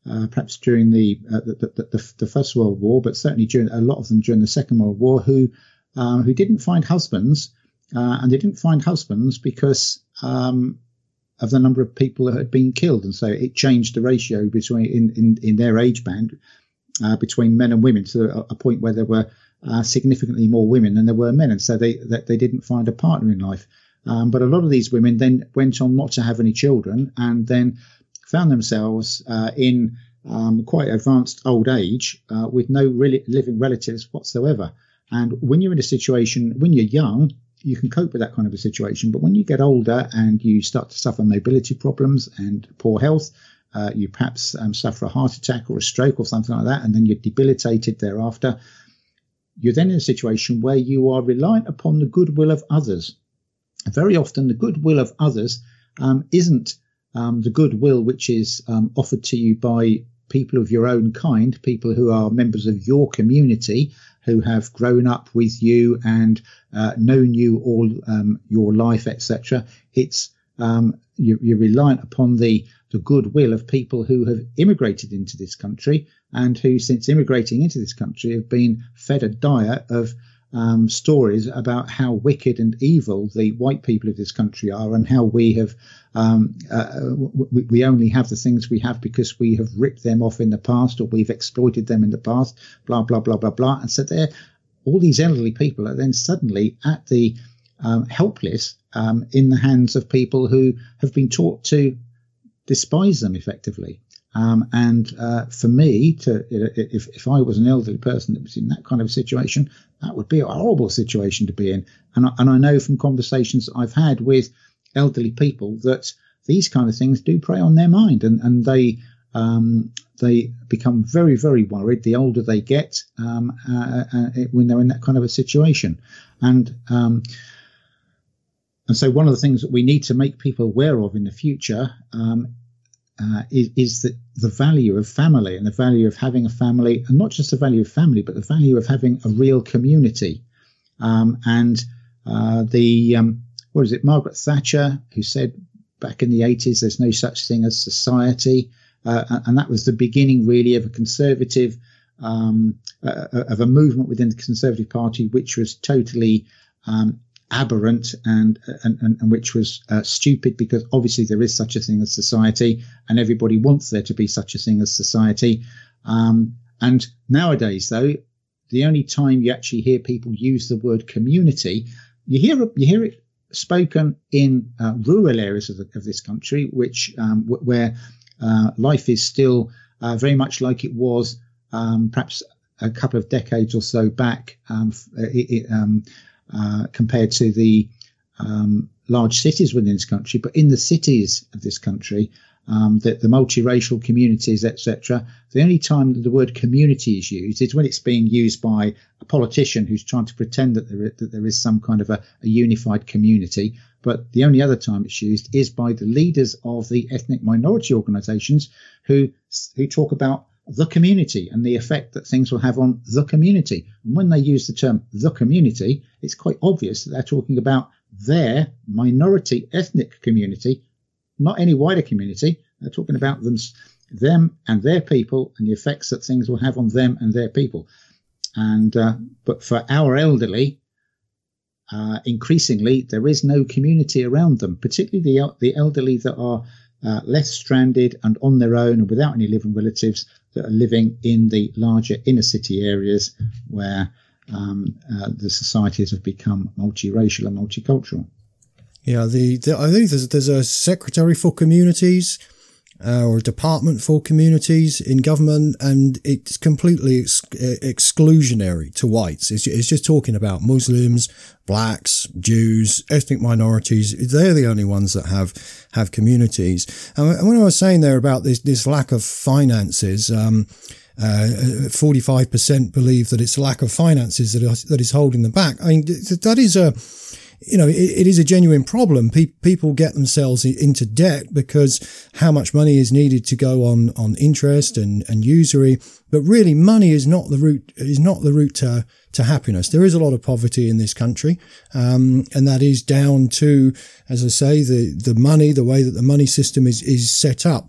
uh, perhaps during the, uh, the, the, the the First World War, but certainly during a lot of them during the Second World War, who uh, who didn't find husbands, uh, and they didn't find husbands because um, of the number of people that had been killed, and so it changed the ratio between in in, in their age band uh, between men and women to a, a point where there were uh, significantly more women than there were men, and so they that they didn't find a partner in life. Um, but a lot of these women then went on not to have any children, and then found themselves uh, in um, quite advanced old age uh, with no really living relatives whatsoever. And when you're in a situation, when you're young, you can cope with that kind of a situation. But when you get older and you start to suffer mobility problems and poor health, uh, you perhaps um, suffer a heart attack or a stroke or something like that, and then you're debilitated thereafter, you're then in a situation where you are reliant upon the goodwill of others. Very often the goodwill of others um, isn't um, the goodwill which is um, offered to you by people of your own kind, people who are members of your community, who have grown up with you and uh, known you all um, your life, et cetera. It's um, you're, you're reliant upon the the goodwill of people who have immigrated into this country and who, since immigrating into this country, have been fed a diet of Um, stories about how wicked and evil the white people of this country are, and how we have um, uh, we, we only have the things we have because we have ripped them off in the past, or we've exploited them in the past, blah blah blah blah blah. And so they're all these elderly people are then suddenly at the um, helpless um, in the hands of people who have been taught to despise them effectively. Um, and uh, for me, to if, if I was an elderly person that was in that kind of situation, that would be a horrible situation to be in. And I, and I know from conversations that I've had with elderly people that these kind of things do prey on their mind, and, and they um, they become very, very worried the older they get um, uh, uh, when they're in that kind of a situation. And um, and so one of the things that we need to make people aware of in the future um Uh, is, is that the value of family, and the value of having a family, and not just the value of family, but the value of having a real community. Um, and uh, the, um, what is it, Margaret Thatcher, who said back in the eighties, there's no such thing as society. Uh, and that was the beginning, really, of a conservative, um, uh, of a movement within the Conservative Party, which was totally um, aberrant and, and and which was uh, stupid, because obviously there is such a thing as society, and everybody wants there to be such a thing as society. Um, and nowadays, though, the only time you actually hear people use the word community, you hear you hear it spoken in uh, rural areas of, the, of this country, which um, w- where uh, life is still uh, very much like it was um, perhaps a couple of decades or so back. Um, it, it, um, Uh, compared to the um, large cities within this country. But in the cities of this country, um, the, the multiracial communities, et cetera, the only time that the word community is used is when it's being used by a politician who's trying to pretend that there is, that there is some kind of a, a unified community. But the only other time it's used is by the leaders of the ethnic minority organizations who who talk about the community and the effect that things will have on the community. And when they use the term the community, it's quite obvious that they're talking about their minority ethnic community, not any wider community. They're talking about them, them and their people, and the effects that things will have on them and their people. And uh, but for our elderly, uh, increasingly, there is no community around them, particularly the, the elderly that are uh, less stranded and on their own and without any living relatives, that are living in the larger inner city areas where um, uh, the societies have become multiracial and multicultural. Yeah, the, the I think there's there's a secretary for communities uh, or a department for communities in government, and it's completely ex- exclusionary to whites. It's, it's just talking about Muslims, blacks, Jews, ethnic minorities. They're the only ones that have have communities. And when I was saying there about this this lack of finances, um, uh, forty-five percent believe that it's lack of finances that is, that is holding them back. I mean, that is a You know, it, it is a genuine problem. Pe- people get themselves into debt because how much money is needed to go on, on interest and, and usury. But really, money is not the route, is not the route to, to happiness. There is a lot of poverty in this country. Um, and that is down to, as I say, the, the money, the way that the money system is, is set up.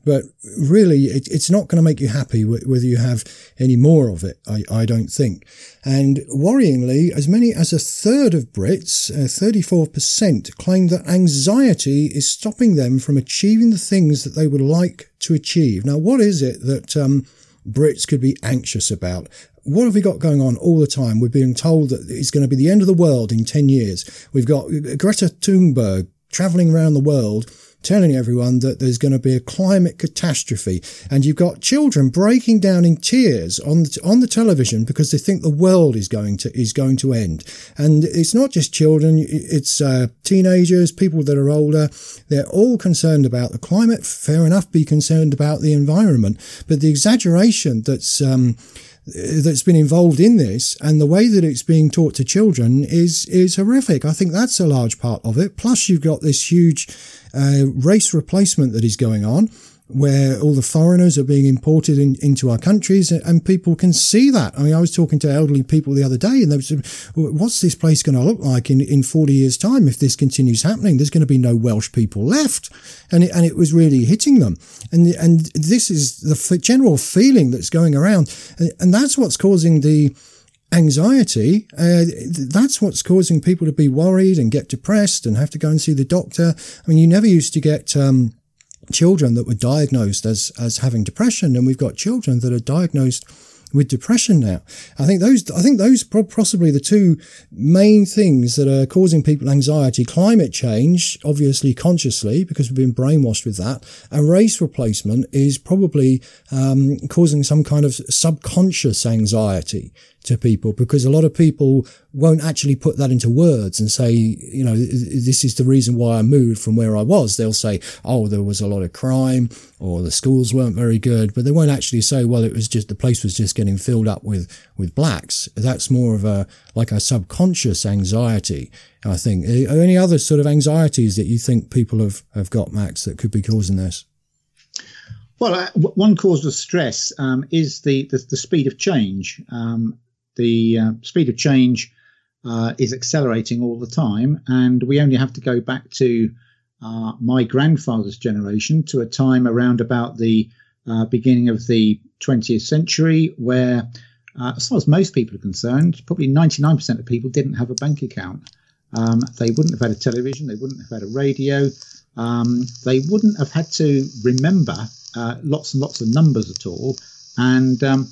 But really, it, it's not going to make you happy whether you have any more of it, I, I don't think. And worryingly, as many as a third of Brits, uh, thirty-four percent, claim that anxiety is stopping them from achieving the things that they would like to achieve. Now, what is it that um, Brits could be anxious about? What have we got going on all the time? We're being told that it's going to be the end of the world in ten years. We've got Greta Thunberg travelling around the world telling everyone that there's going to be a climate catastrophe. And you've got children breaking down in tears on the, on the television because they think the world is going to, is going to end. And it's not just children. It's, uh, teenagers, people that are older. They're all concerned about the climate. Fair enough, be concerned about the environment. But the exaggeration that's, um, that's been involved in this and the way that it's being taught to children is, is horrific. I think that's a large part of it. Plus you've got this huge, uh, race replacement that is going on where all the foreigners are being imported in, into our countries and people can see that. I mean, I was talking to elderly people the other day and they said, well, what's this place going to look like in, in forty years time if this continues happening? There's going to be no Welsh people left. And it, and it was really hitting them. And, and this is the general feeling that's going around. And, and that's what's causing the anxiety. Uh, that's what's causing people to be worried and get depressed and have to go and see the doctor. I mean, you never used to get, um, children that were diagnosed as, as having depression, and we've got children that are diagnosed with depression now. I think those, I think those are possibly the two main things that are causing people anxiety. Climate change, obviously consciously, because we've been brainwashed with that. And race replacement is probably, um, causing some kind of subconscious anxiety to people, because a lot of people won't actually put that into words and say, you know, this is the reason why I moved from where I was. They'll say, oh, there was a lot of crime or the schools weren't very good, but they won't actually say, well, it was just, the place was just getting filled up with, with blacks. That's more of a, like a subconscious anxiety, I think. Are any other sort of anxieties that you think people have, have got, Max, that could be causing this? Well, uh, one cause of stress um, is the, the, the speed of change. Um, The uh, speed of change uh, is accelerating all the time, and we only have to go back to uh, my grandfather's generation, to a time around about the uh, beginning of the twentieth century, where, uh, as far as most people are concerned, probably ninety-nine percent of people didn't have a bank account. Um, they wouldn't have had a television, they wouldn't have had a radio, um, they wouldn't have had to remember uh, lots and lots of numbers at all, and um,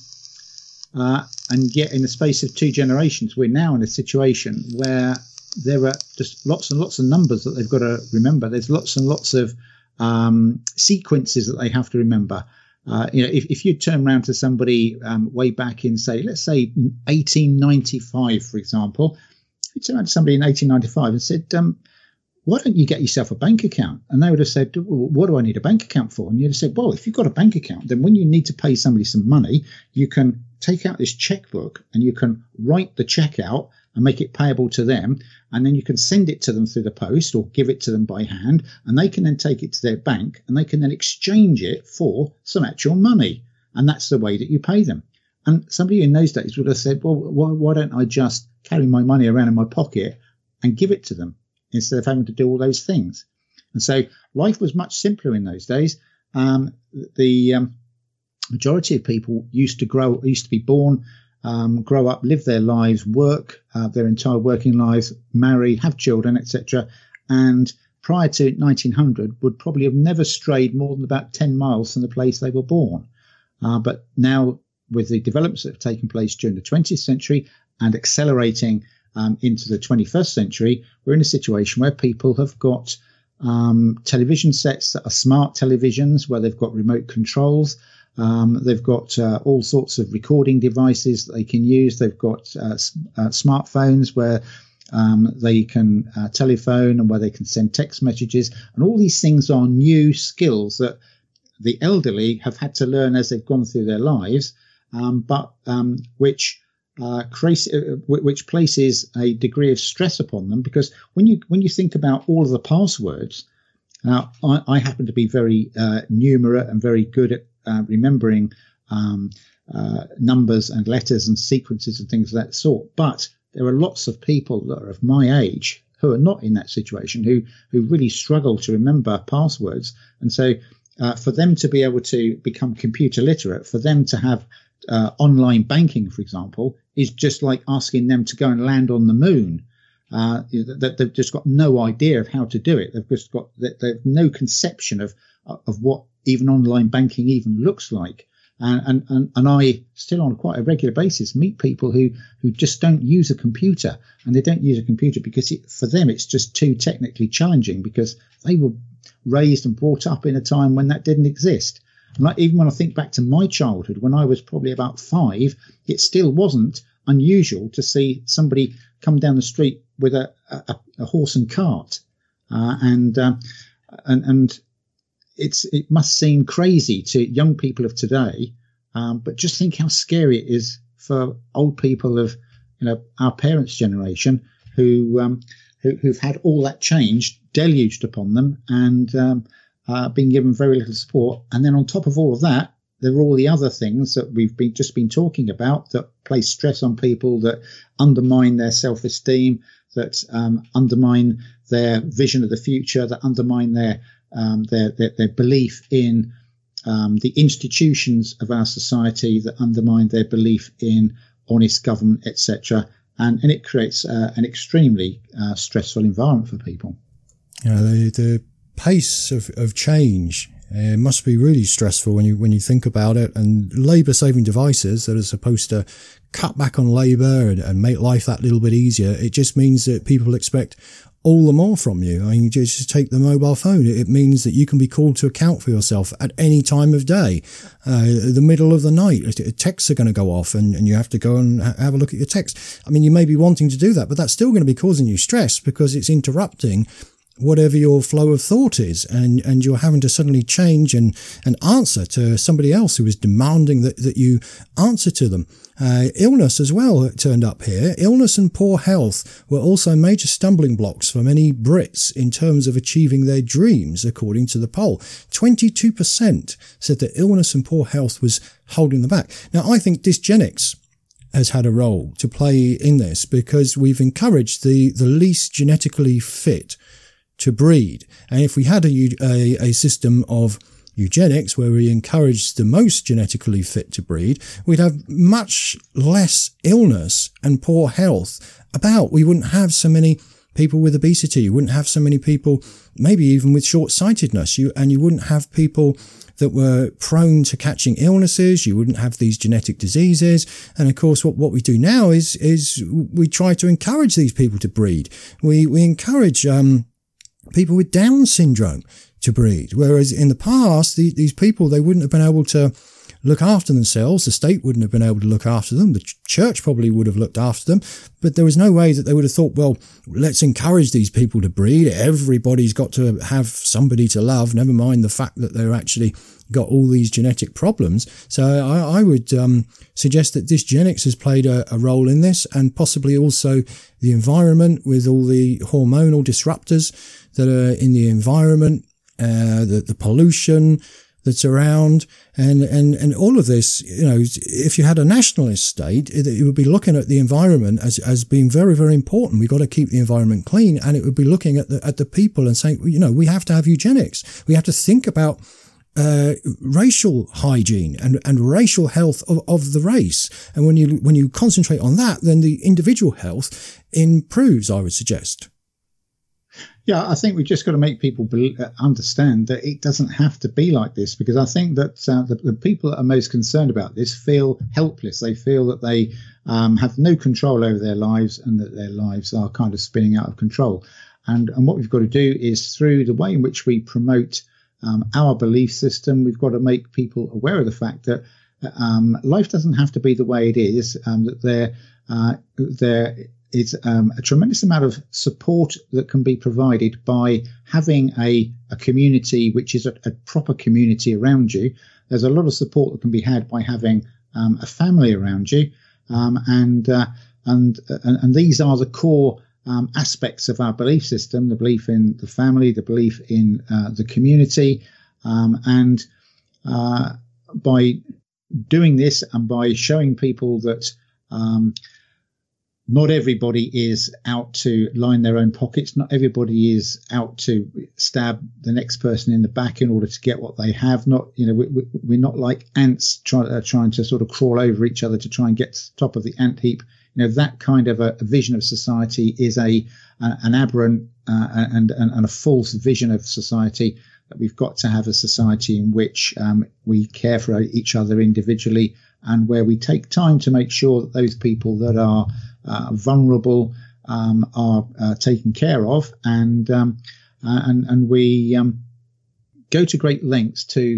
Uh, and yet in the space of two generations, we're now in a situation where there are just lots and lots of numbers that they've got to remember. There's lots and lots of um, sequences that they have to remember. Uh, you know, if, if you turn around to somebody um, way back in, say, let's say eighteen ninety-five, for example, if you turn around to somebody in eighteen ninety-five and said, um, why don't you get yourself a bank account? And they would have said, well, what do I need a bank account for? And you'd have said, well, if you've got a bank account, then when you need to pay somebody some money, you can take out this checkbook and you can write the check out and make it payable to them. And then you can send it to them through the post or give it to them by hand. And they can then take it to their bank and they can then exchange it for some actual money. And that's the way that you pay them. And somebody in those days would have said, well, why, why don't I just carry my money around in my pocket and give it to them instead of having to do all those things? And so life was much simpler in those days. Um, the um, majority of people used to grow, used to be born, um, grow up, live their lives, work uh, their entire working lives, marry, have children, et cetera. And prior to nineteen hundred, would probably have never strayed more than about ten miles from the place they were born. Uh, but now, with the developments that have taken place during the twentieth century and accelerating um, into the twenty-first century, we're in a situation where people have got um, television sets that are smart televisions, where they've got remote controls. Um, they've got uh, all sorts of recording devices that they can use. They've got uh, uh, smartphones where um, they can uh, telephone and where they can send text messages. And all these things are new skills that the elderly have had to learn as they've gone through their lives, um, but um, which uh, creates, uh, which places a degree of stress upon them. Because when you when you think about all of the passwords, now I, I happen to be very uh, numerate and very good at Uh, remembering um, uh, numbers and letters and sequences and things of that sort. But there are lots of people that are of my age who are not in that situation, who who really struggle to remember passwords. And so uh, for them to be able to become computer literate, for them to have uh, online banking, for example, is just like asking them to go and land on the moon. Uh, that they've just got no idea of how to do it. They've just got they've no conception of of what even online banking even looks like. And, and, and I still on quite a regular basis meet people who, who just don't use a computer, and they don't use a computer because it, for them it's just too technically challenging, because they were raised and brought up in a time when that didn't exist. And like, even when I think back to my childhood, when I was probably about five, it still wasn't unusual to see somebody come down the street with a, a, a horse and cart. Uh, and, uh, and, and, It's it must seem crazy to young people of today, um, but just think how scary it is for old people of, you know, our parents' generation who um, who who've had all that change deluged upon them and um, uh, been given very little support. And then on top of all of that, there are all the other things that we've been just been talking about that place stress on people, that undermine their self-esteem, that um, undermine their vision of the future, that undermine their Um, their, their their belief in um, the institutions of our society, that undermine their belief in honest government, et cetera, and and it creates uh, an extremely uh, stressful environment for people. You know, the the pace of of change uh, must be really stressful when you when you think about it. And labour saving devices that are supposed to cut back on labour and, and make life that little bit easier, it just means that people expect all the more from you. I mean, you just take the mobile phone. It means that you can be called to account for yourself at any time of day, uh, the middle of the night. Texts are going to go off and, and you have to go and have a look at your text. I mean, you may be wanting to do that, but that's still going to be causing you stress because it's interrupting whatever your flow of thought is, and, and you're having to suddenly change and, and answer to somebody else who is demanding that, that you answer to them. Uh, illness as well turned up here. Illness and poor health were also major stumbling blocks for many Brits in terms of achieving their dreams, according to the poll. twenty-two percent said that illness and poor health was holding them back. Now, I think dysgenics has had a role to play in this, because we've encouraged the, the least genetically fit to breed. And if we had a, a, a system of eugenics where we encouraged the most genetically fit to breed, we'd have much less illness and poor health about. We wouldn't have so many people with obesity. You wouldn't have so many people, maybe even with short-sightedness. You, and you wouldn't have people that were prone to catching illnesses. You wouldn't have these genetic diseases. And of course, what, what we do now is, is we try to encourage these people to breed. We, we encourage, um, people with Down syndrome to breed. Whereas in the past, the, these people, they wouldn't have been able to look after themselves. The state wouldn't have been able to look after them. The ch- church probably would have looked after them. But there was no way that they would have thought, well, let's encourage these people to breed. Everybody's got to have somebody to love, never mind the fact that they're actually got all these genetic problems. So I, I would um, suggest that dysgenics has played a, a role in this, and possibly also the environment with all the hormonal disruptors that are in the environment, uh, the, the pollution that's around, and, and, and all of this. You know, if you had a nationalist state, it, it would be looking at the environment as, as being very, very important. We've got to keep the environment clean, and it would be looking at the, at the people and saying, you know, we have to have eugenics. We have to think about Uh, racial hygiene and, and racial health of, of the race. And when you, when you concentrate on that, then the individual health improves, I would suggest. Yeah, I think we've just got to make people be- understand that it doesn't have to be like this, because I think that uh, the, the people that are most concerned about this feel helpless. They feel that they um, have no control over their lives, and that their lives are kind of spinning out of control. And, and what we've got to do is, through the way in which we promote Um, our belief system, we've got to make people aware of the fact that um, life doesn't have to be the way it is, um, that there, uh, there is um, a tremendous amount of support that can be provided by having a, a community which is a, a proper community around you. There's a lot of support that can be had by having um, a family around you, um, and, uh, and and and these are the core Um, aspects of our belief system: the belief in the family, the belief in uh, the community, um, and uh, by doing this and by showing people that um, not everybody is out to line their own pockets. Not everybody is out to stab the next person in the back in order to get what they have. Not, you know, we, we, we're not like ants try, uh, trying to sort of crawl over each other to try and get to the top of the ant heap. You know, that kind of a, a vision of society is a uh, an aberrant uh, and, and and a false vision of society. That we've got to have a society in which um, we care for each other individually, and where we take time to make sure that those people that are uh, vulnerable um, are uh, taken care of, and um, uh, and and we um, go to great lengths to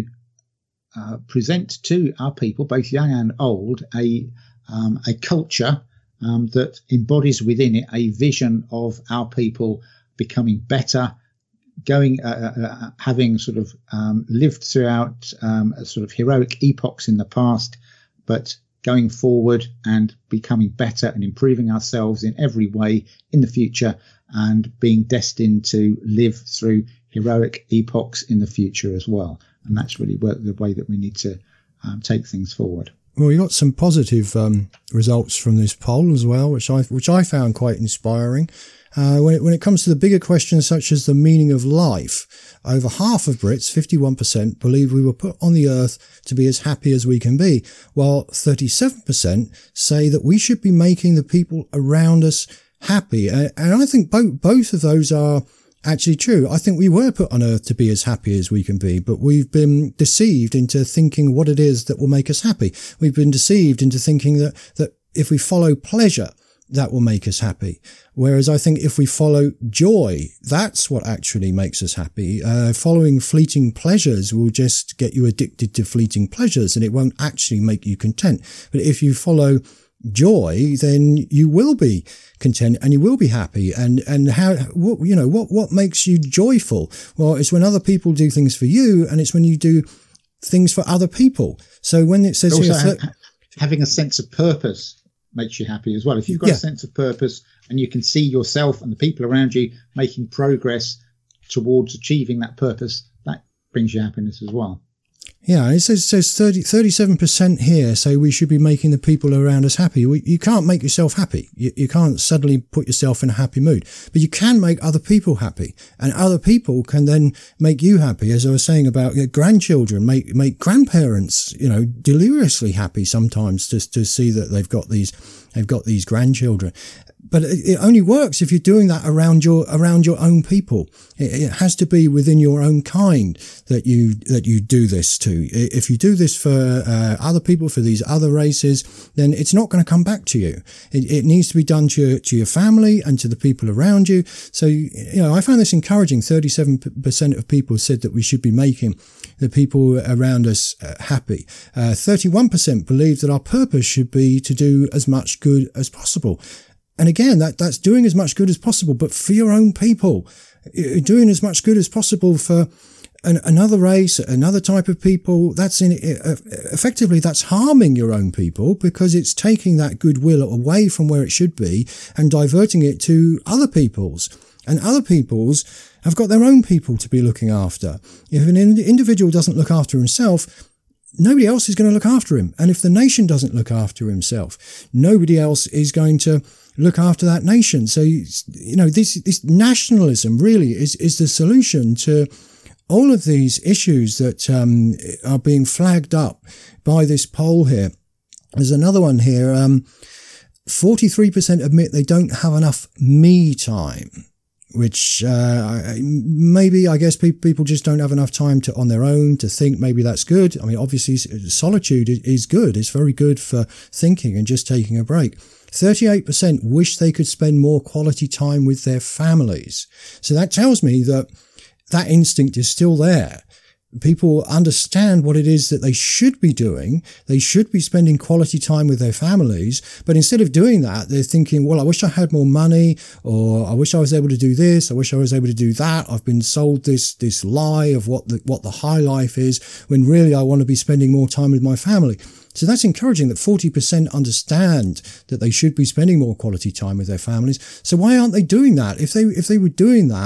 uh, present to our people, both young and old, a um, a culture um, that embodies within it a vision of our people becoming better, going, uh, uh, having sort of um, lived throughout um, a sort of heroic epochs in the past, but going forward and becoming better and improving ourselves in every way in the future, and being destined to live through heroic epochs in the future as well. And that's really the way that we need to um, take things forward. Well, we got some positive um, results from this poll as well, which I which I found quite inspiring. Uh, when it, when it comes to the bigger questions such as the meaning of life, over half of Brits, fifty-one percent, believe we were put on the earth to be as happy as we can be, while thirty-seven percent say that we should be making the people around us happy. And, and I think both both of those are actually true. I think we were put on earth to be as happy as we can be, but we've been deceived into thinking what it is that will make us happy. We've been deceived into thinking that, that if we follow pleasure, that will make us happy. Whereas I think if we follow joy, that's what actually makes us happy. Uh, following fleeting pleasures will just get you addicted to fleeting pleasures, and it won't actually make you content. But if you follow joy, then you will be content and you will be happy. And, and how, what, you know, what, what makes you joyful? Well, it's when other people do things for you, and it's when you do things for other people. So when it says also here, ha- having a sense of purpose makes you happy as well. If you've got yeah. a sense of purpose and you can see yourself and the people around you making progress towards achieving that purpose, that brings you happiness as well. Yeah, it says, says thirty, thirty-seven percent here say we should be making the people around us happy. We, you can't make yourself happy. You, you can't suddenly put yourself in a happy mood, but you can make other people happy, and other people can then make you happy. As I was saying about you know, grandchildren, make, make grandparents, you know, deliriously happy sometimes just to see that they've got these, they've got these grandchildren. But it only works if you're doing that around your around your own people. It, it has to be within your own kind that you that you do this to. If you do this for uh, other people, for these other races, then it's not going to come back to you. It, it needs to be done to your, to your family and to the people around you. So, you know, I found this encouraging. thirty-seven percent of people said that we should be making the people around us uh, happy. Uh, thirty-one percent believe that our purpose should be to do as much good as possible. And again, that, that's doing as much good as possible, but for your own people, doing as much good as possible for an, another race, another type of people. That's in effectively, that's harming your own people, because it's taking that goodwill away from where it should be and diverting it to other people's. And other people's have got their own people to be looking after. If an individual doesn't look after himself, nobody else is going to look after him. And if the nation doesn't look after himself, nobody else is going to look after that nation. So, you know, this, this nationalism really is, is the solution to all of these issues that, um, are being flagged up by this poll here. There's another one here. Um, forty-three percent admit they don't have enough me time, which, uh, maybe, I guess pe- people just don't have enough time to, on their own to think. Maybe that's good. I mean, obviously solitude is good. It's very good for thinking and just taking a break. thirty-eight percent wish they could spend more quality time with their families. So that tells me that that instinct is still there. People understand what it is that they should be doing. They should be spending quality time with their families. But instead of doing that, they're thinking, well, I wish I had more money, or I wish I was able to do this. I wish I was able to do that. I've been sold this, this lie of what the, what the high life is, when really I want to be spending more time with my family. So that's encouraging that forty percent understand that they should be spending more quality time with their families. So why aren't they doing that? If they, if they were doing that,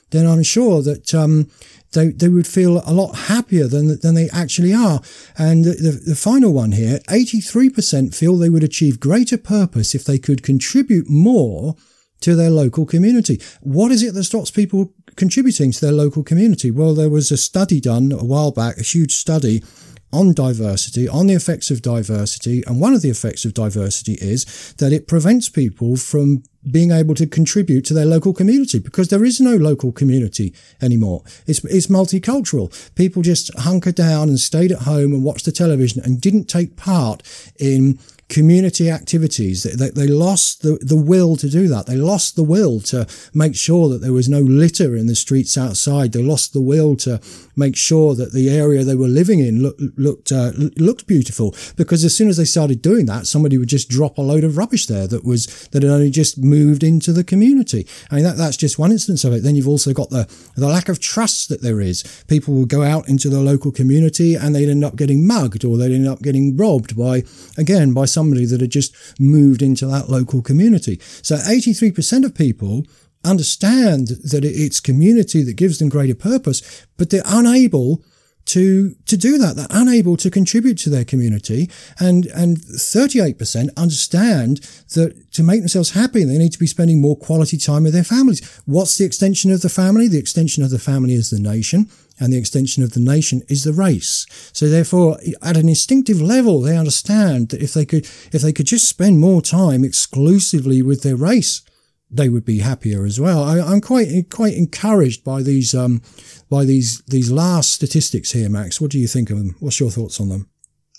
then I'm sure that um, they they would feel a lot happier than than they actually are. And the, the, the final one here, eighty-three percent feel they would achieve greater purpose if they could contribute more to their local community. What is it that stops people contributing to their local community? Well, there was a study done a while back, a huge study on diversity, on the effects of diversity. And one of the effects of diversity is that it prevents people from being able to contribute to their local community, because there is no local community anymore. It's, it's multicultural. People just hunker down and stayed at home and watched the television and didn't take part in community activities. They, they lost the, the will to do that. They lost the will to make sure that there was no litter in the streets outside. They lost the will to make sure that the area they were living in look, looked uh, looked beautiful, because as soon as they started doing that, somebody would just drop a load of rubbish there that was that had only just moved into the community. I mean, that, that's just one instance of it. Then you've also got the the lack of trust that there is. People will go out into the local community and they'd end up getting mugged, or they'd end up getting robbed by, again, by somebody that had just moved into that local community. So eighty-three percent of people understand that it's community that gives them greater purpose, but they're unable to to do that. They're unable to contribute to their community. And and thirty-eight percent understand that to make themselves happy, they need to be spending more quality time with their families. What's the extension of the family? The extension of the family is the nation. And the extension of the nation is the race. So therefore, at an instinctive level, they understand that if they could, if they could just spend more time exclusively with their race, they would be happier as well. I, I'm quite, quite encouraged by these, um, by these, these last statistics here, Max. What do you think of them? What's your thoughts on them?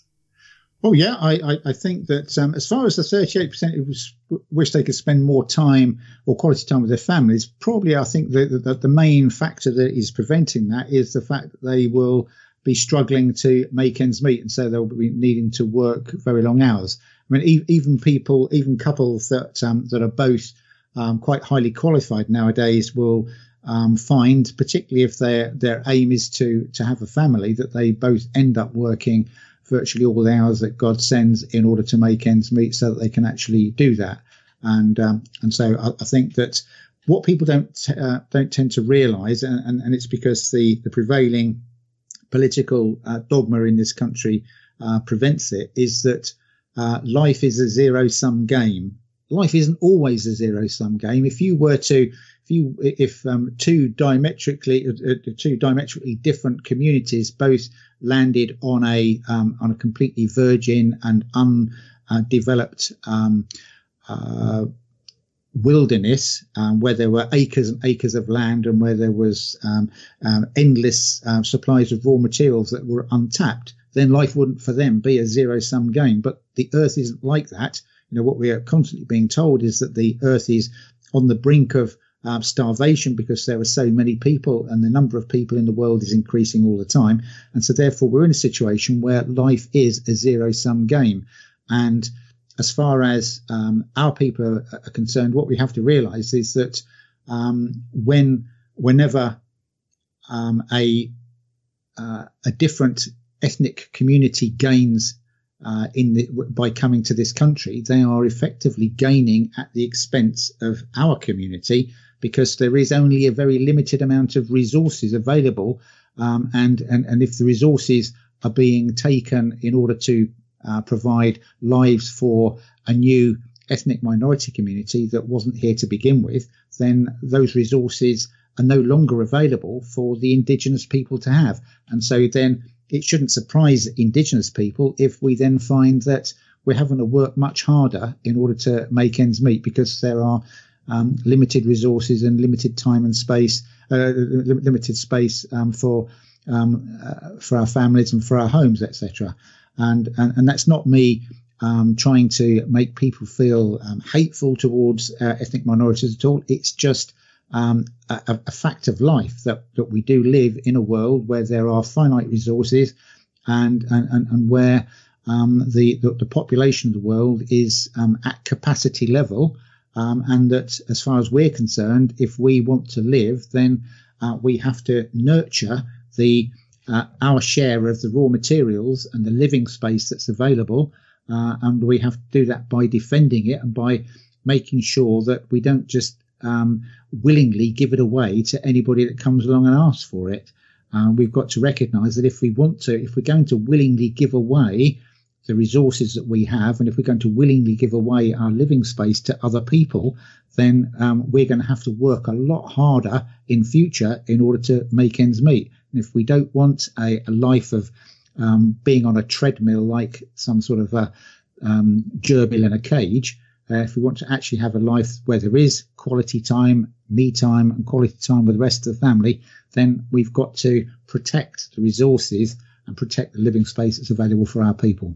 Well, yeah, I, I, I think that um, as far as the thirty-eight percent who was, wish they could spend more time or quality time with their families, probably I think that the, the main factor that is preventing that is the fact that they will be struggling to make ends meet, and so they'll be needing to work very long hours. I mean, e- even people, even couples that um, that are both um, quite highly qualified nowadays will um, find, particularly if their their aim is to to have a family, that they both end up working virtually all the hours that God sends in order to make ends meet, so that they can actually do that. And um, and so I, I think that what people don't uh, don't tend to realise, and, and, and it's because the, the prevailing political uh, dogma in this country uh, prevents it, is that uh, life is a zero-sum game. Life isn't always a zero-sum game. If you were to If you, if um, two diametrically, uh, two diametrically different communities both landed on a um, on a completely virgin and undeveloped um, uh, wilderness, um, where there were acres and acres of land, and where there was um, um, endless uh, supplies of raw materials that were untapped, then life wouldn't for them be a zero-sum game. But the Earth isn't like that. You know, what we are constantly being told is that the Earth is on the brink of Uh, starvation, because there are so many people, and the number of people in the world is increasing all the time. And so therefore we're in a situation where life is a zero-sum game. And as far as um, our people are concerned, what we have to realize is that um, when whenever um, a uh, a different ethnic community gains uh, in the, by coming to this country, they are effectively gaining at the expense of our community, because there is only a very limited amount of resources available. Um, and, and, and if the resources are being taken in order to uh, provide lives for a new ethnic minority community that wasn't here to begin with, then those resources are no longer available for the indigenous people to have. And so then it shouldn't surprise indigenous people if we then find that we're having to work much harder in order to make ends meet, because there are Um, limited resources and limited time and space, uh, limited space um, for um, uh, for our families and for our homes, et cetera. And, and and that's not me um, trying to make people feel um, hateful towards uh, ethnic minorities at all. It's just um, a, a fact of life that that we do live in a world where there are finite resources, and and and, and where um, the, the the population of the world is um, at capacity level. Um, and that, as far as we're concerned, if we want to live, then uh, we have to nurture the uh, our share of the raw materials and the living space that's available, uh, and we have to do that by defending it and by making sure that we don't just um, willingly give it away to anybody that comes along and asks for it. Uh, we've got to recognise that if we want to, if we're going to willingly give away the resources that we have, and if we're going to willingly give away our living space to other people, then um, we're going to have to work a lot harder in future in order to make ends meet. And if we don't want a, a life of um, being on a treadmill like some sort of a um, gerbil in a cage, uh, if we want to actually have a life where there is quality time, me time, and quality time with the rest of the family, then we've got to protect the resources and protect the living space that's available for our people.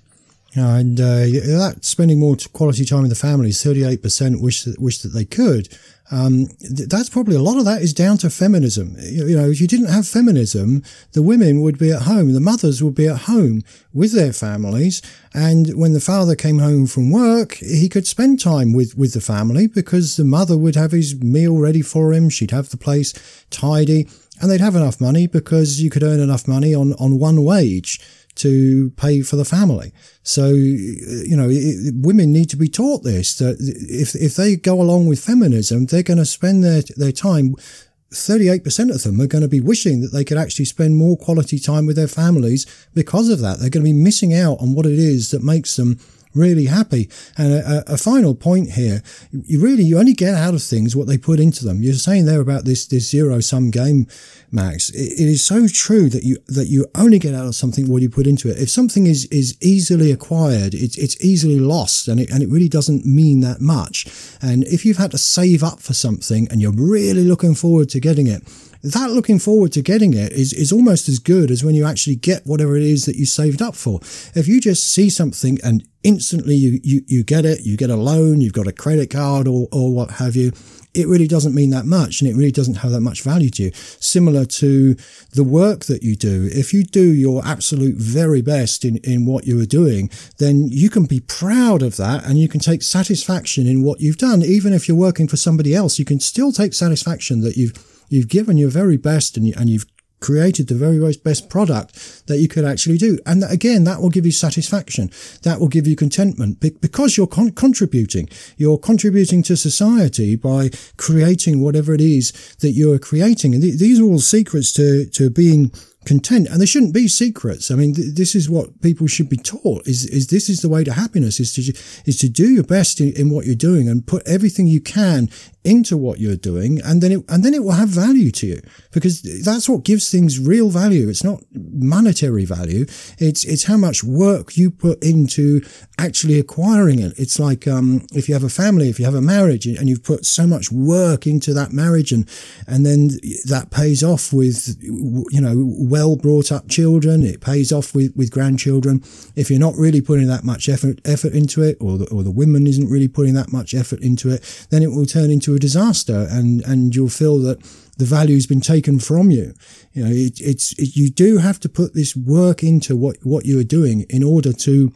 Yeah, and uh, that spending more quality time with the families, thirty-eight percent wish that, wish that they could. Um, th- that's probably a lot of that is down to feminism. You, you know, if you didn't have feminism, the women would be at home, the mothers would be at home with their families. And when the father came home from work, he could spend time with, with the family because the mother would have his meal ready for him. She'd have the place tidy, and they'd have enough money because you could earn enough money on, on one wage to pay for the family. So, you know, it, women need to be taught this, that if if they go along with feminism, they're going to spend their, their time, thirty-eight percent of them are going to be wishing that they could actually spend more quality time with their families because of that. They're going to be missing out on what it is that makes them really happy. And a, a final point here, you really, you only get out of things what they put into them. You're saying there about this, this zero sum game, Max. It, it is so true that you, that you only get out of something what you put into it. If something is, is easily acquired, it's, it's easily lost, and it, and it really doesn't mean that much. And if you've had to save up for something and you're really looking forward to getting it, that looking forward to getting it is, is almost as good as when you actually get whatever it is that you saved up for. If you just see something and instantly you, you, you get it, you get a loan, you've got a credit card or, or what have you, it really doesn't mean that much, and it really doesn't have that much value to you. Similar to the work that you do. If you do your absolute very best in, in what you are doing, then you can be proud of that and you can take satisfaction in what you've done. Even if you're working for somebody else, you can still take satisfaction that you've You've given your very best and, you, and you've created the very best product that you could actually do. And again, that will give you satisfaction. That will give you contentment because you're con- contributing. You're contributing to society by creating whatever it is that you're creating. And th- these are all secrets to, to being content, and they shouldn't be secrets. I mean, th- this is what people should be taught, is, is this is the way to happiness, is to, is to do your best in, in what you're doing and put everything you can into what you're doing, and then it, and then it will have value to you, because that's what gives things real value. It's not monetary value. It's, it's how much work you put into actually acquiring it. It's like, um, if you have a family, if you have a marriage and you've put so much work into that marriage, and, and then that pays off with, you know, well brought up children, it pays off with, with grandchildren. If you're not really putting that much effort, effort into it, or the, or the woman isn't really putting that much effort into it, then it will turn into a disaster, and, and you'll feel that the value's been taken from you. You know, it, it's, it, you do have to put this work into what, what you are doing in order to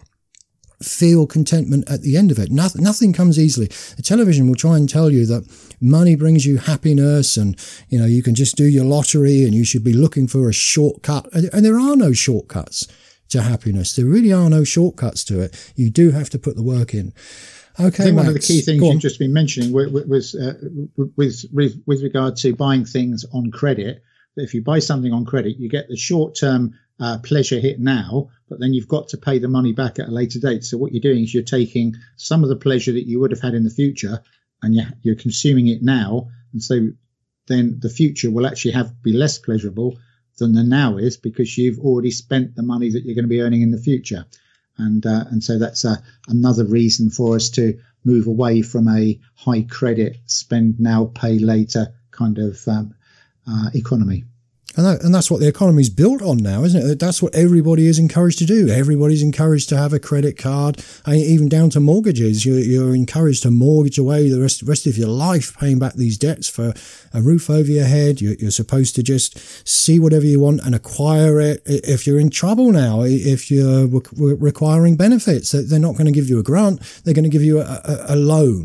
feel contentment at the end of it. Nothing, nothing comes easily. The television will try and tell you that money brings you happiness, and, you know, you can just do your lottery and you should be looking for a shortcut. And, and there are no shortcuts to happiness. There really are no shortcuts to it. You do have to put the work in. Okay, I think Max, one of the key things you've just been mentioning was uh, with, with with regard to buying things on credit. That if you buy something on credit, you get the short-term uh, pleasure hit now, but then you've got to pay the money back at a later date. So what you're doing is you're taking some of the pleasure that you would have had in the future, and you're, you're consuming it now, and so then the future will actually have be less pleasurable than the now is, because you've already spent the money that you're going to be earning in the future. And uh, and so that's uh, another reason for us to move away from a high credit, spend now, pay later kind of um, uh, economy. And, that, and that's what the economy is built on now, isn't it? That's what everybody is encouraged to do. Everybody's encouraged to have a credit card, and even down to mortgages. You're, you're encouraged to mortgage away the rest, rest of your life, paying back these debts for a roof over your head. You're, you're supposed to just see whatever you want and acquire it. If you're in trouble now, if you're re- requiring benefits, they're not going to give you a grant. They're going to give you a, a, a loan.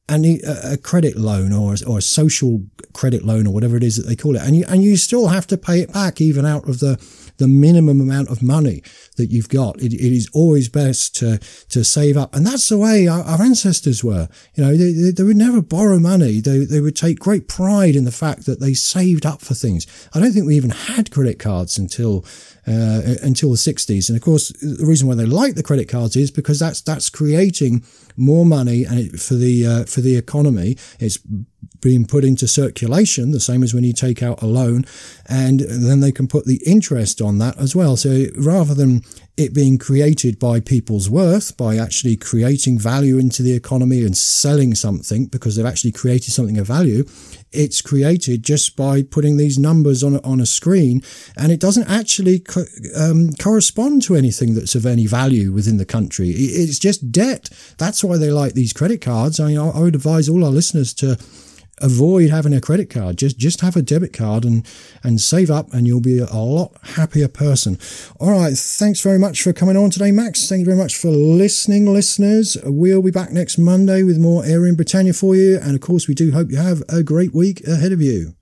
and a credit loan or or a social credit loan or whatever it is that they call it, and you and you still have to pay it back even out of the the minimum amount of money that you've got. It, it is always best to to save up, and that's the way our, our ancestors were. You know, they, they, they would never borrow money. They they would take great pride in the fact that they saved up for things. I don't think we even had credit cards until. Uh, until the sixties. And of course, the reason why they like the credit cards is because that's, that's creating more money and it, for the, uh, for the economy. It's being put into circulation, the same as when you take out a loan, and then they can put the interest on that as well. So rather than it being created by people's worth, by actually creating value into the economy and selling something because they've actually created something of value, it's created just by putting these numbers on a, on a screen, and it doesn't actually co- um, correspond to anything that's of any value within the country. It's just debt. That's why they like these credit cards. I mean, I would advise all our listeners to avoid having a credit card. Just just have a debit card and and save up, and you'll be a lot happier person. All right, thanks very much for coming on today, Max. Thank you very much for listening, listeners. We'll be back next Monday with more Aryan Britannia for you, and of course we do hope you have a great week ahead of you.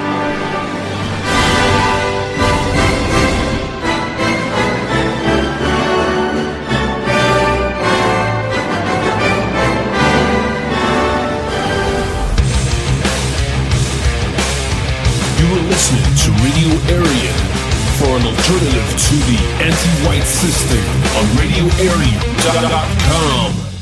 Listening to Radio Aryan for an alternative to the anti-white system on radio aryan dot com.